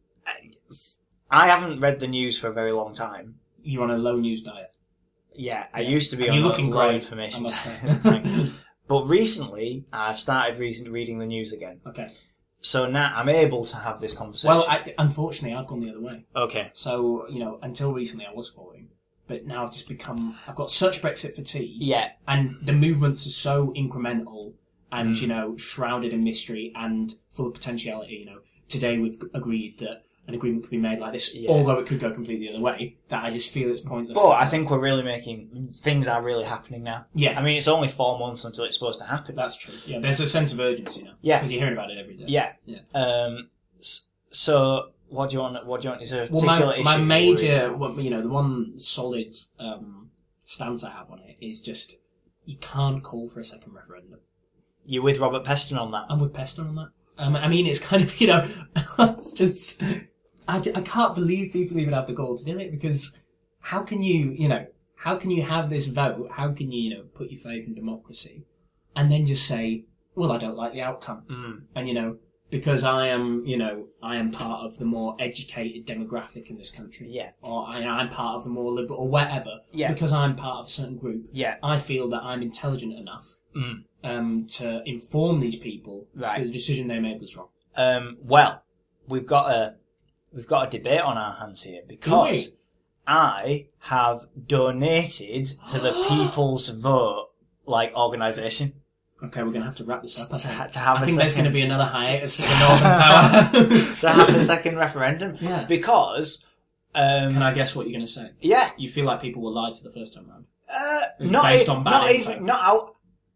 I haven't read the news for a very long time. You're on a low news diet. Yeah, I Yeah. used to be And on you're a looking low great, information. I must say. Thank you. But recently, I've started re- reading the news again. Okay. So now I'm able to have this conversation. Well, I, unfortunately, I've gone the other way. okay. So you know, until recently, I was following, but now I've just become. I've got such Brexit fatigue. Yeah. And the movements are so incremental and, Mm. you know, shrouded in mystery and full of potentiality. You know, today we've agreed that an agreement could be made like this, Yeah. although it could go completely the other way, that I just feel it's pointless. But I think we're really making... Things are really happening now. Yeah. I mean, it's only four months until it's supposed to happen. That's true. Yeah, there's a sense of urgency now. Yeah. Because you're hearing about it every day. Yeah. Yeah. Um, s- so, what do you want... What do you want? Is there a Well, particular my, issue? my you're major, worried about? well, you know, the one solid um, stance I have on it is just you can't call for a second referendum. You're with Robert Peston on that? I'm with Peston on that. Um, I mean, it's kind of, you know, it's just, I, I can't believe people even have the gall to do it because how can you, you know, how can you have this vote? How can you, you know, put your faith in democracy and then just say, well, I don't like the outcome. Mm. And, you know, because I am, you know, I am part of the more educated demographic in this country. Yeah. Or I, I'm part of the more liberal, or whatever. Yeah. Because I'm part of a certain group. Yeah. I feel that I'm intelligent enough Mm. um, to inform these people Right. that the decision they made was wrong. Um, well, we've got a we've got a debate on our hands here because Do I have donated to the People's Vote like organisation Okay, we're going to have to wrap this up. I to, think, ha- to have I a think there's going second, to be another hiatus for the Northern Power. to have a second referendum Yeah. because um, Can I guess what you're going to say? yeah You feel like people were lied to the first time round. uh, It's not based e- on bad not info. even not out.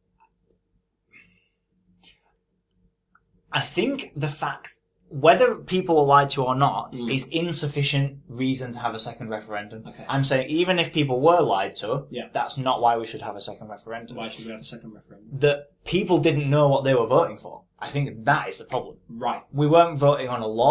I think the fact whether people were lied to or not Mm. is insufficient reason to have a second referendum. Okay. I'm saying even if people were lied to, Yeah. that's not why we should have a second referendum. Why should we have a second referendum? That people didn't know what they were voting for. I think that is the problem. Right. We weren't voting on a law.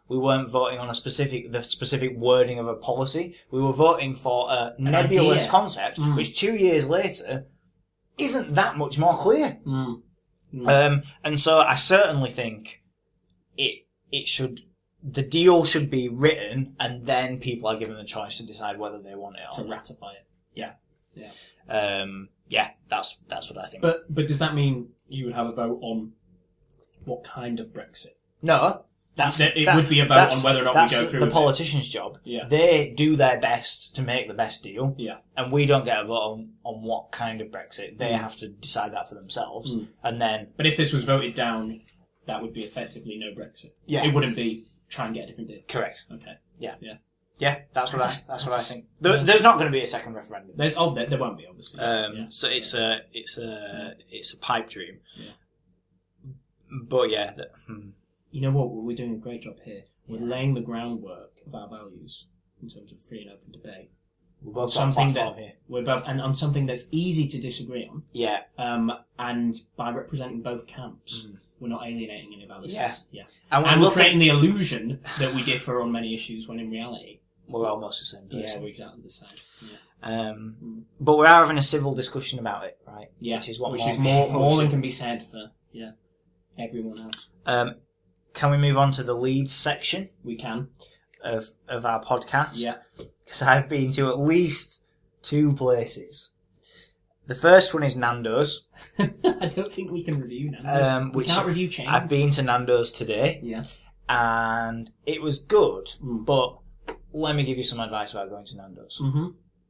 We weren't voting on a specific, the specific wording of a policy. We were voting for a An nebulous idea. concept, Mm. which two years later isn't that much more clear. Mm. Mm. Um, and so I certainly think it it should the deal should be written, and then people are given the choice to decide whether they want it or to not. ratify it. Yeah, Yeah. um, yeah. That's that's what I think. But but does that mean you would have a vote on what kind of Brexit? no, that's That it that- would be a vote that's- on whether or not we that's go through the with it. politician's job. Yeah. They do their best to make the best deal. Yeah. And we don't get a vote on, on what kind of Brexit. They Mm. have to decide that for themselves. Mm. And then, But if this was voted down, that would be effectively no Brexit. Yeah. It wouldn't be try and get a different deal. correct. Okay. Yeah. Yeah. Yeah, that's what I I, just- that's I what just- I think. There, yeah. There's not going to be a second referendum. There's of there, there won't be obviously. Um, yeah. so it's a, it's a, it's a pipe dream. Yeah. But yeah, that, hmm. You know what? We're doing a great job here. We're Yeah. laying the groundwork of our values in terms of free and open debate. we're both Something on that platform here. we're both and on something that's easy to disagree on. Yeah, Um, and by representing both camps, Mm. we're not alienating any of our Yeah. listeners. Yeah. and we're And we're looking. creating the illusion that we differ on many issues when in reality, We're almost the same yeah, person. we're exactly the same. Yeah. Um, Mm. but we are having a civil discussion about it, right? Yeah. Which is what Which more, is more more than can be said for yeah everyone else. Um, can we move on to the Leeds section We can. of of our podcast? Yeah. Because I've been to at least two places. The first one is Nando's. I don't think we can review now. Um, we which can't review chains. I've been to Nando's today, Yeah. and it was good. Mm. But let me give you some advice about going to Nando's. Mm-hmm.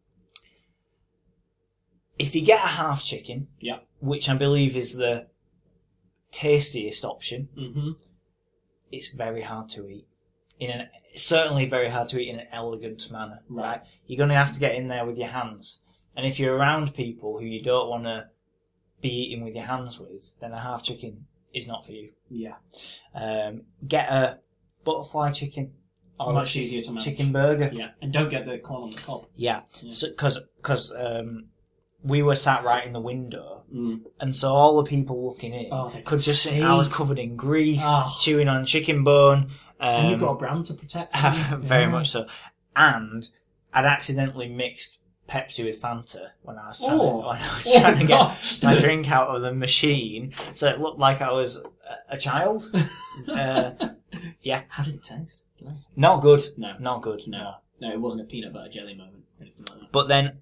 If you get a half chicken, Yeah. which I believe is the tastiest option, Mm-hmm. it's very hard to eat. In an certainly very hard to eat in an elegant manner. Right. Right? You're going to have to get in there with your hands, and if you're around people who you don't want to be eating with your hands with, then a half chicken is not for you. Yeah. Um, get a butterfly chicken or Much a easier to manage. chicken burger. Yeah. And don't get the corn on the cob. Yeah, Yeah. because because um, we were sat right in the window, Mm. and so all the people looking in Oh, they could could just see. see. I was covered in grease, Oh. chewing on chicken bone. Um, And you've got a brand to protect. haven't you? very Yeah. much so. And I'd accidentally mixed Pepsi with Fanta when I was trying, Oh. to, when I was Oh, trying to gosh. get my drink out of the machine, so it looked like I was a, a child. uh, yeah, How did it taste? No. not good. No. Not good. No. No. No, it wasn't a peanut butter jelly moment. or anything like that. But then,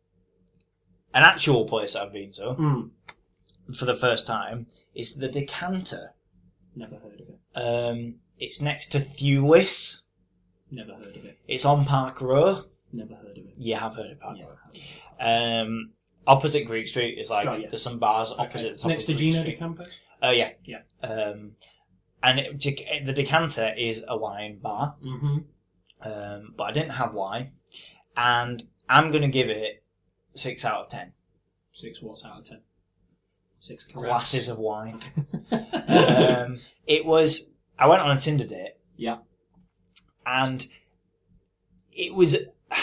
an actual place I've been to Mm. for the first time is the Decanter. Never heard of it. Um, it's next to Thewlis. Never heard of it. It's on Park Row. Never heard of it. You have heard of Park Yeah. Row. Um, opposite Greek Street is like Oh, yeah. there's some bars Okay. opposite the top Next of to Greek Gino Street. de Campo? Oh yeah, Yeah. Um, and it, Dec- the Decanter is a wine bar, Mm-hmm. um, but I didn't have wine, and I'm gonna give it six out of ten Six watts out of ten. Six carats. glasses of wine. um, it was. I went on a Tinder date. Yeah. And it was.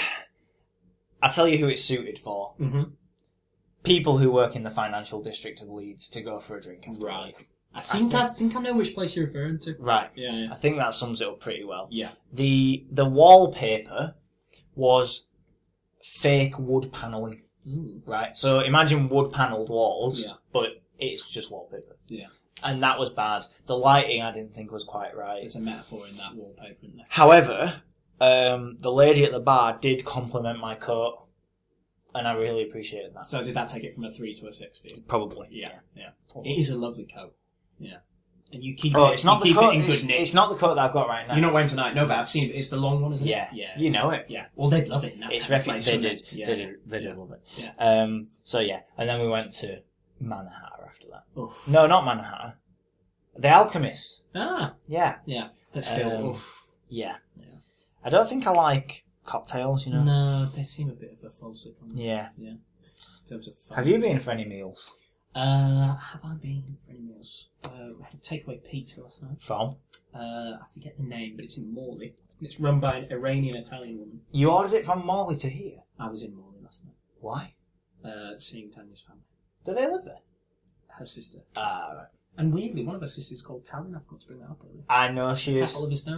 I'll tell you who it's suited for. Mm-hmm. People who work in the financial district of Leeds to go for a drink after Right. work. I think I I think I know which place you're referring to. Right. Yeah, yeah. I think that sums it up pretty well. Yeah. The the wallpaper was fake wood panelling. Ooh. Right. So imagine wood panelled walls, Yeah. but it's just wallpaper. Yeah. And that was bad. The lighting I didn't think was quite right. There's a metaphor in that wallpaper, isn't there? However, um, the lady at the bar did compliment my coat, and I really appreciated that. So did that take it from a three to a six for you? Probably. Yeah, yeah. Probably. It is a lovely coat. Yeah. And you keep Oh, it, it's not you the keep coat. it in It's, good nick. it's not the coat that I've got right now. You're not wearing tonight. No, but I've seen it. It's the long one, isn't Yeah. it? Yeah. You know it. Yeah. Well, they'd love it in that It's kind of repu- place, They wouldn't did. Yeah. They did. They did love it. Yeah. Um. So yeah, and then we went to Manhattan after that. Oof. No, not Manhattan. The Alchemist. Ah. Yeah. Yeah. But still. Um, oof. Yeah. Yeah. I don't think I like cocktails. You know. No, they seem a bit of a false economy. Yeah. Yeah. In terms of fun. Have you been for any meals? Uh, have I been for any meals? Uh, we had a takeaway pizza last night. From? Uh, I forget the name, but it's in Morley. And it's run by an Iranian Italian woman. You ordered it from Morley to here. I was in Morley last night. Why? Uh, seeing Tanya's family. Do they live there? Her sister. Ah, right. And weirdly, one of her sisters is called Talon. I forgot to bring that up earlier. I know she is. Cat Oliver Stone. Yeah.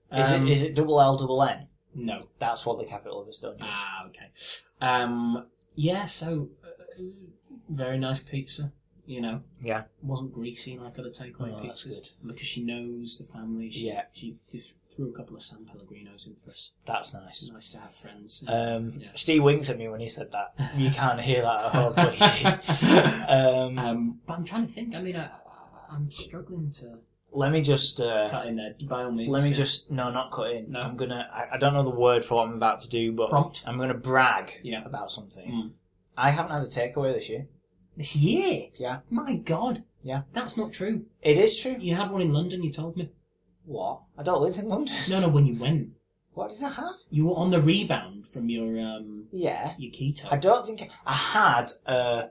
Is Um, it is it double L double N? No. That's what the capital of Estonia is. Ah, okay. Um, yeah, so, uh, very nice pizza, you know. Yeah. Wasn't greasy like other takeaway Oh, that's pizzas. good. Because she knows the family. She, Yeah. She just threw a couple of San Pellegrinos in for us. That's nice. It's nice to have friends. Um, Yeah. Steve winked at me when he said that. You can't hear that at home, but he did. Um, Um, but I'm trying to think. I mean, I, I, I'm struggling to let me just... Uh, cut in there. By all means. let me yeah. just... No, not cut in. No. I'm gonna... I, I don't know the word for what I'm about to do, but... Prompt. I'm gonna brag Yeah. about something. Mm. I haven't had a takeaway this year. This year? Yeah. My God. Yeah. That's not true. It is true. You had one in London, you told me. What? I don't live in London. No, no, when you went. What did I have? You were on the rebound from your, um, Yeah. your keto. I don't think... I had a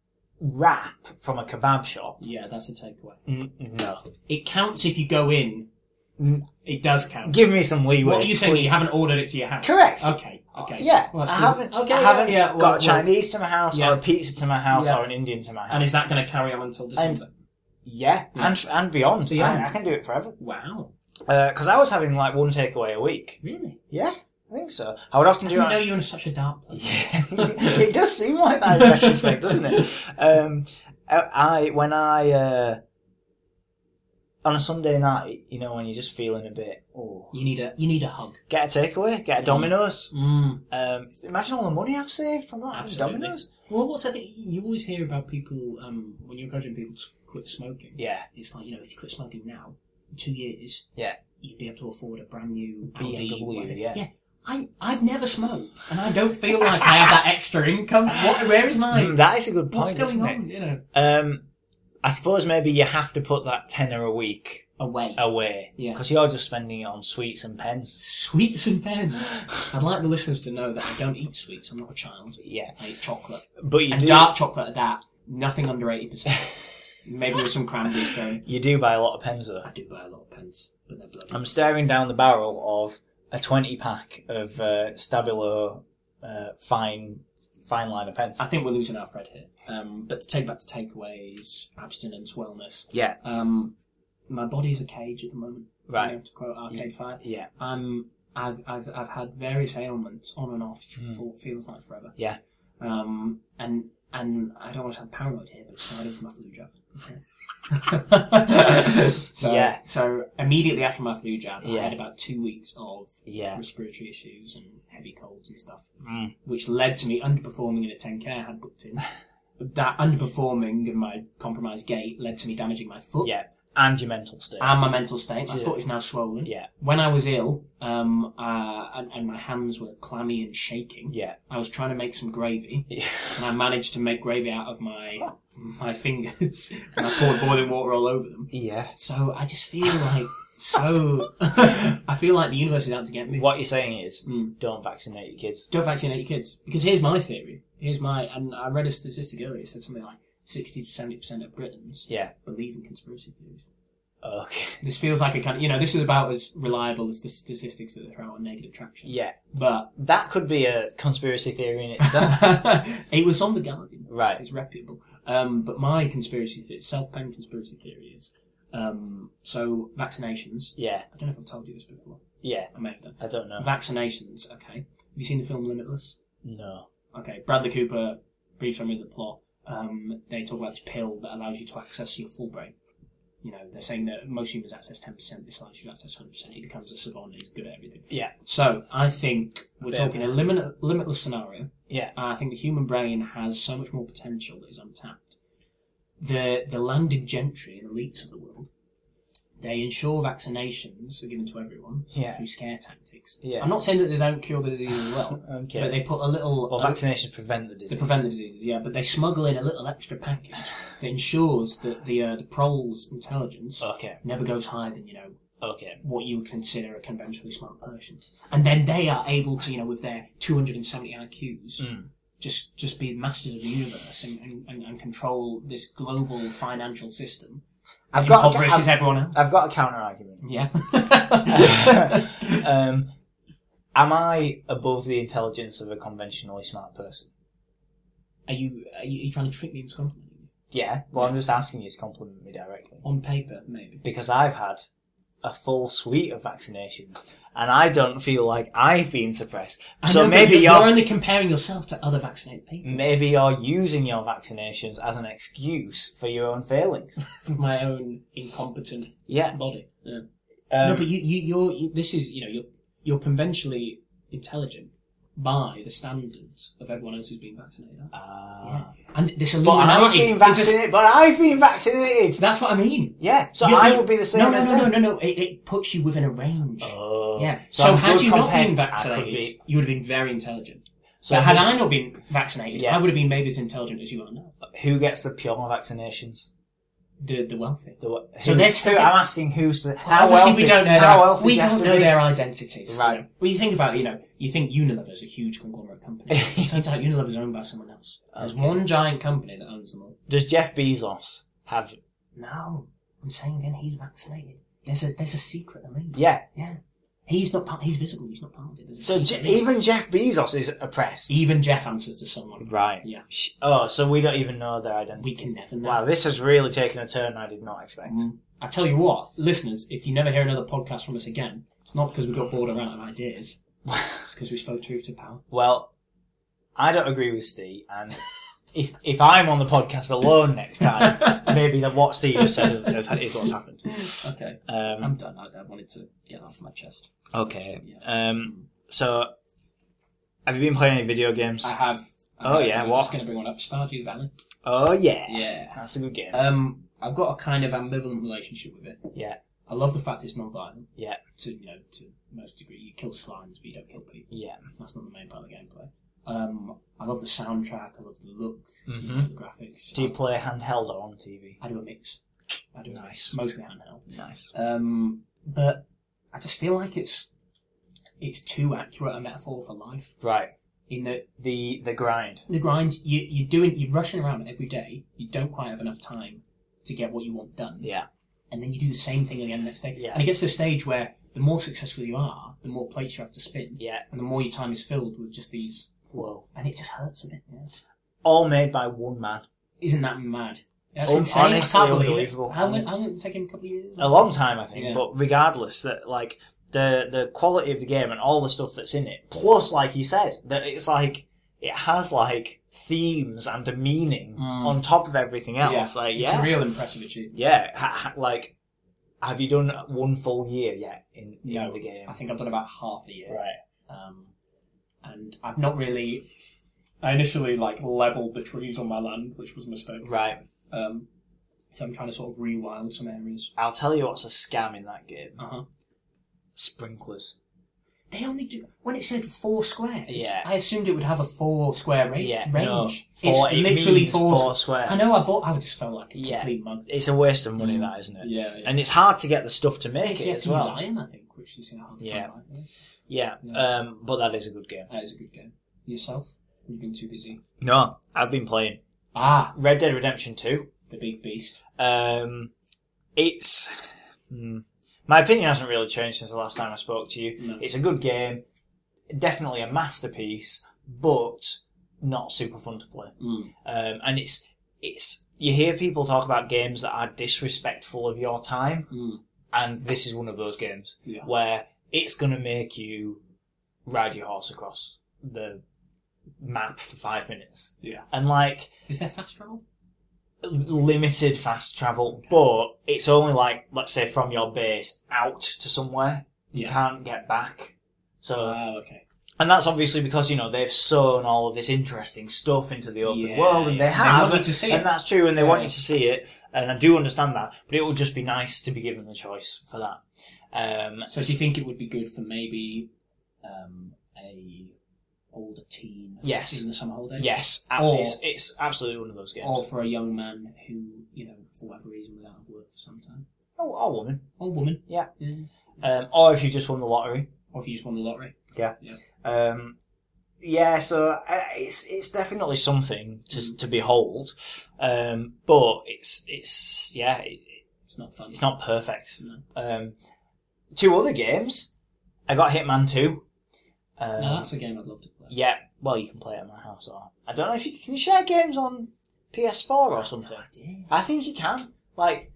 wrap from a kebab shop. Yeah, that's a takeaway. N- no. It counts if you go in. N- It does count. Give me some leeway. What are you saying? please. You haven't ordered it to your house? Correct. Okay. Okay. Yeah, Well, I still- haven't. Okay. I yeah, haven't yeah, got well, a Chinese to my house, yeah. or a pizza to my house, Yeah. or an Indian to my house. And is that going to carry on until December? yeah, Yeah. and and beyond. Beyond. I, I can do it forever. Wow. Because I was having like one takeaway a week. Really? Yeah, I think so. I would often I do didn't know it. you were in such a dark place. Yeah, it does seem like that in retrospect, doesn't it? Um, I, I when I uh, on a Sunday night, you know, when you're just feeling a bit, oh, You need a you need a hug. get a takeaway, get a Domino's. Mm. Um, imagine all the money I've saved from that. Absolutely. Domino's. Well, what's that thing? You always hear about people um, when you're encouraging people to quit smoking. Yeah. It's like, you know, if you quit smoking now, in two years, Yeah. you'd be able to afford a brand new B M Audi. W, whatever. yeah. Yeah. I, I've never smoked, and I don't feel like I have that extra income. What? Where is my... Mm, that is a good point. what's going isn't on? it? You know, Um, I suppose maybe you have to put that tenner a week away. away. Yeah. Because you're just spending it on sweets and pens. Sweets and pens. I'd like the listeners to know that I don't eat sweets. I'm not a child. Yeah. I eat chocolate. But you And do, dark chocolate at that. Nothing under eighty percent. Maybe with some cranberries thrown. you do buy a lot of pens though. I do buy a lot of pens, but they're bloody. I'm staring down the barrel of a twenty pack of uh, Stabilo uh, fine fine line of pens. I think we're losing our thread here. Um, but to take back to takeaways, abstinence, wellness. Yeah. Um, my body is a cage at the moment. Right. You know, to quote Arcade Fire. Yeah. Um, I've I've I've had various ailments on and off Mm. for what feels like forever. Yeah. Um, and and I don't want to sound paranoid here, but it started from my flu jab. Okay. so Yeah. so immediately after my flu jab, I Yeah. had about two weeks of Yeah. respiratory issues and heavy colds and stuff, Mm. which led to me underperforming in a ten K I had booked in. That underperforming and my compromised gait led to me damaging my foot Yeah. And your mental state. and my mental state. My Yeah. foot is now swollen. Yeah. When I was ill, um, uh, and, and my hands were clammy and shaking, Yeah. I was trying to make some gravy, Yeah. and I managed to make gravy out of my my fingers, and I poured boiling water all over them. Yeah. So I just feel like so. I feel like the universe is out to get me. What you're saying is, Mm. don't vaccinate your kids. Don't vaccinate your kids, because here's my theory. Here's my, and I read a statistic earlier. It said something like sixty to seventy percent of Britons Yeah. believe in conspiracy theories. Okay. This feels like a kind of, you know, this is about as reliable as the statistics that they throw out on negative traction. Yeah. But That could be a conspiracy theory in itself. it was on The Guardian. Right. It's reputable. Um, but my conspiracy theory, self-paying conspiracy theory is, um, so vaccinations. Yeah. I don't know if I've told you this before. Yeah. I may have done. I don't know. Vaccinations, okay. Have you seen the film Limitless? No. Okay. Bradley Cooper, brief summary of the plot. Um, they talk about this pill that allows you to access your full brain. You know, they're saying that most humans access ten percent, this allows you to access one hundred percent. He becomes a savant, he's good at everything. Yeah. So, I think we're Bit talking of a limit, limitless scenario. Yeah. I think the human brain has so much more potential that is untapped. The the landed gentry and elites of the world, they ensure vaccinations are given to everyone Yeah. through scare tactics. Yeah. I'm not saying that they don't cure the disease as well, Okay. but they put a little... Well, a- vaccinations prevent the disease. They prevent the diseases, yeah, but they smuggle in a little extra package that ensures that the uh, the prole's intelligence Okay. never goes higher than, you know, Okay. what you would consider a conventionally smart person. And then they are able to, you know, with their two hundred seventy I Qs, Mm. just just be masters of the universe and, and, and, and control this global financial system. I've that got. A, impoverishes I've, everyone else. I've got a counter argument. Yeah. um, am I above the intelligence of a conventionally smart person? Are you, are you are you trying to trick me into complimenting you? Yeah. Well, I'm just asking you to compliment me directly On paper, maybe. because I've had a full suite of vaccinations, and I don't feel like I've been suppressed. I So know, maybe you're, you're, you're only comparing yourself to other vaccinated people. maybe you're using your vaccinations as an excuse for your own failings. My own incompetent Yeah. body. Yeah. Um, no, but you, you, you're. You, this is, you know, you're you're conventionally intelligent by the standards of everyone else who's been vaccinated. uh, Yeah. And this But I've Illuminati. been there's a- vaccinated. But I've been vaccinated. That's what I mean. Yeah. So You- I you- will be the same No, no, as no, no, them. no, no. It, it puts you within a range. Oh. Yeah. So, So, I'm had good you not compared- been I could vaccinated, be- you would have been very intelligent. So But had who- I not been vaccinated, Yeah. I would have been maybe as intelligent as you are now. Who gets the pure vaccinations? The the wealthy. The, who, So they're still who- get- I'm asking who's. How Obviously, wealthy, we don't know how their wealthy we do you have don't to know be? their identities. Right. You know? Well, you think about it, you know, you think Unilever's a huge conglomerate company. It turns out Unilever's owned by someone else. There's Okay. one giant company that owns them all. Does Jeff Bezos have? No, I'm saying again, he's vaccinated. There's a there's a secret elite. Yeah. Yeah, he's not part. He's visible. He's not part of it. There's a So secret Je- elite. even Jeff Bezos is oppressed. even Jeff answers to someone. Right. Yeah. Sh- Oh, so we don't even know their identity. We can never know. Wow, this has really taken a turn I did not expect. Mm. I tell you what, listeners, if you never hear another podcast from us again, it's not because we got bored or out of ideas. It's because we spoke truth to power. Well, I don't agree with Steve, and if if I'm on the podcast alone next time, maybe that what Steve has said is, is, is what's happened. Okay, Um, I'm done. I, I wanted to get that off my chest. okay. Yeah. Um, so, have you been playing any video games? I have. Oh, I yeah, was what? just going to bring one up. Stardew Valley. Oh yeah, Yeah. that's a good game. Um, I've got a kind of ambivalent relationship with it. yeah, I love the fact it's non-violent. yeah, To you know, to most degree, you kill slimes, but you don't kill people. yeah. That's not the main part of the gameplay. Um, I love the soundtrack. I love the look, Mhm. you know, the graphics. Do you play handheld or on T V? I do a mix. I do a Nice. mix. Mostly handheld. Nice. Um, but I just feel like it's it's too accurate a metaphor for life. Right. In that The the grind. the grind, you you're doing, you're rushing around every day. You don't quite have enough time to get what you want done, Yeah. and then you do the same thing again the next day. Yeah. And it gets to a stage where the more successful you are, the more plates you have to spin, Yeah. and the more your time is filled with just these. Whoa. And it just hurts a bit. Yeah. All made by one man. Isn't that mad? That's Un- insane. honestly I can't believe unbelievable. it. How long? How long did it take him? A couple of years. A long time, I think. Yeah. But regardless, that like the the quality of the game and all the stuff that's in it, plus, like you said, that it's like it has like themes and a meaning Mm. on top of everything else. Like, It's yeah, a real impressive achievement. yeah. Ha, ha, like, have you done one full year yet in, in No, the game? I think I've done about half a year. Right. Um, and I've not really. I initially like leveled the trees on my land, which was a mistake. Right. Um, so I'm trying to sort of rewild some areas. I'll tell you what's a scam in that game. Uh huh. Sprinklers. They only do when it said four squares. Yeah. I assumed it would have a four square ra- Yeah, range. no. It's Four- it literally means four. four squares. I know. I bought. I just felt like a Yeah. complete mug. It's a waste of money, Mm. that, isn't it? Yeah. yeah. And it's hard to get the stuff to make you it have as to well. use iron, I think, which is hard to Yeah. come by. Yeah. Yeah, Yeah. Um, but that is a good game. That is a good game. Yourself? You've been too busy. No, I've been playing Ah, Red Dead Redemption two. the big beast. Um, it's hmm, my opinion hasn't really changed since the last time I spoke to you. No. It's a good game, definitely a masterpiece, but not super fun to play. Mm. Um, and it's it's you hear people talk about games that are disrespectful of your time, Mm. and this is one of those games Yeah. where it's going to make you ride your horse across the map for five minutes. Yeah. And like Is there fast travel? limited fast travel, but it's only like, let's say, from your base out to somewhere. You Yeah. can't get back. So, Oh, okay. and that's obviously because, you know, they've sown all of this interesting stuff into the open Yeah, world, and yeah. they They have, want you to see and it. that's true, and they Yeah. want you to see it, and I do understand that, but it would just be nice to be given the choice for that. Um, So do you think it would be good for maybe um, a older teen Yes. in the summer holidays? yes, absolutely, Or- it's, it's absolutely one of those games. Or for a young man who, you know, for whatever reason was out of work for some time? Or, or woman. Or woman. Yeah. Yeah. Um, or if you just won the lottery. Or if you just won the lottery. Yeah. Yeah. Um, yeah, so uh, it's it's definitely something to Mm. to behold, um, but it's it's yeah, it, It's not fun. it's not perfect. No. Um, two other games, I got Hitman two. Um, No, that's a game I'd love to play. yeah, well, you can play it at my house, or I don't know if you can you share games on P S four or something. No idea. I think you can. Like,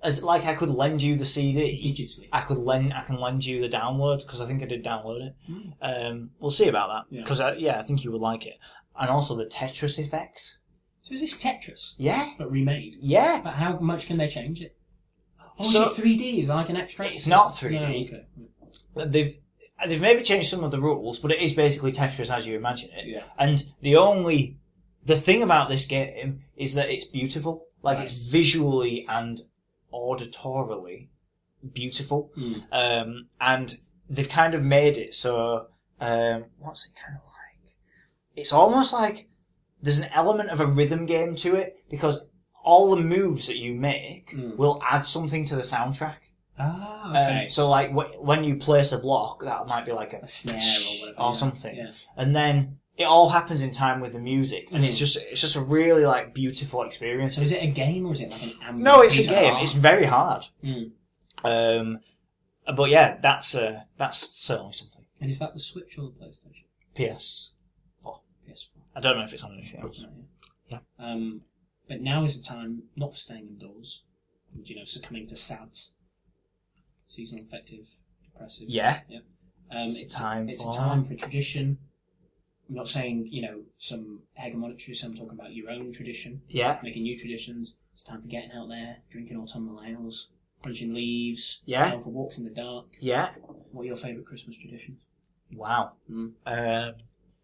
as like I could lend you the C D digitally. I could lend I can lend you the download because I think I did download it. Mm. Um, we'll see about that Yeah. because I, yeah, I think you would like it, and also the Tetris effect. So is this Tetris, Yeah, but remade? yeah. But how much can they change it? Oh, So- is it three D? Is it like an extract? It's not three D. No, okay. They've they've maybe changed some of the rules, but it is basically Tetris as you imagine it. Yeah. And the only the thing about this game is that it's beautiful. Like Right. it's visually and auditorily beautiful. Mm. Um, and they've kind of made it so um, what's it kind of like? It's almost like there's an element of a rhythm game to it because all the moves that you make Mm. will add something to the soundtrack. Ah, okay. Um, so, like, wh- when you place a block, that might be like a, A snare or whatever, or yeah. something, Yeah. and then it all happens in time with the music, and Mm. it's just it's just a really like beautiful experience. So is it a game or is it like an ambient No, it's a piece of game. art? It's very hard. Mm. Um, but yeah, that's uh, that's certainly something. And is that the Switch or the PlayStation? P S four. P S four. I don't know if it's on anything else. No, Yeah. Um, but now is the time not for staying indoors, but, you know, succumbing to SADs, seasonal affective depressive. Yeah. Yeah. Um, It's it's a time It's for- a time for tradition. I'm not saying, you know, some hegemonic tradition. I'm talking about your own tradition, Yeah. making new traditions. It's time for getting out there, drinking autumnal ales, crunching leaves, Yeah. going for walks in the dark. Yeah. What are your favourite Christmas traditions? Wow. Mm. Um,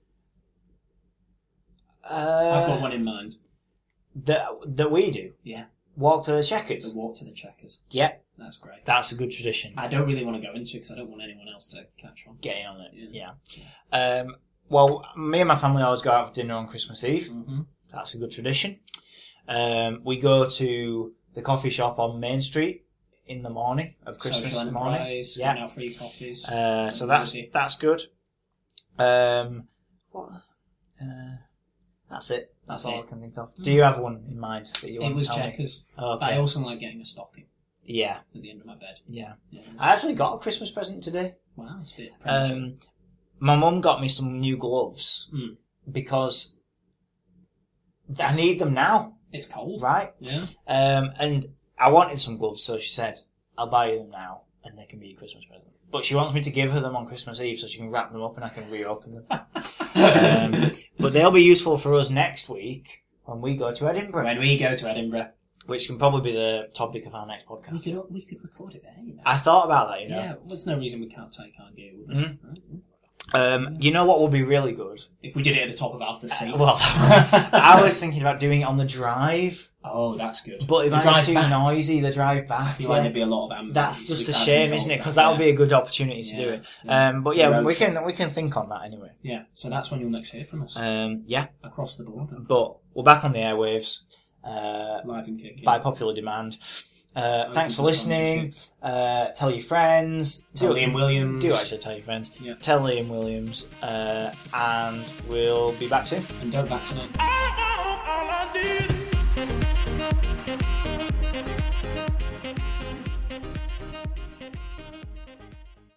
uh, I've got one in mind. that that we do. Yeah. Walk to the The checkers. walk to the checkers. Yeah. That's great. That's a good tradition. I don't really want to go into it because I don't want anyone else to catch on. Getting on it. Yeah. Yeah. Um, well, me and my family always go out for dinner on Christmas Eve. Mm-hmm. That's a good tradition. Um, we go to the coffee shop on Main Street in the morning of Christmas Social morning. enterprise, Yeah. getting out free coffees. Uh, so that's Maybe. that's good. Um, what? Uh, that's it. That's, That's all it. I can think of. Do you have one in mind that you It want was to tell me? checkers. Oh, But I okay. also like getting a stocking Yeah, at the end of my bed. yeah. Yeah. I actually got a Christmas present today. Wow, it's a bit premature. Um, my mum got me some new gloves Mm. because I need them now, It's cold. right? Yeah. Um, and I wanted some gloves, so she said, I'll buy you them now, and they can be your Christmas present. But she wants me to give her them on Christmas Eve so she can wrap them up and I can reopen them. um, but they'll be useful for us next week when we go to Edinburgh, When we go to Edinburgh, which can probably be the topic of our next we podcast. could we could record it there. You know? I thought about that, you know. Yeah, well, there's no reason we can't take our gear with us. Mhm. Right? Um, you know what would be really good? If we did it at the top of Arthur's Seat. Well, I was thinking about doing it on the drive, Oh, that's good. but if The it's drive too back. noisy, the drive back. I feel yeah. like there'd be a lot of ambulance. That's just We a can't shame, control isn't it? that, Because that would yeah. be a good opportunity to Yeah, do it. yeah. Um, but The yeah, road we trip. can we can think on that anyway. Yeah, so that's when you'll next hear from us. Um, yeah, Across the border. but we're back on the airwaves uh, Live and kicking. by popular demand. Uh, Open thanks for to listening. Uh, tell your friends. Tell do, Liam Williams. Do actually tell your friends. Yeah. Tell Liam Williams. Uh, and we'll be back soon. And don't vaccinate. All I need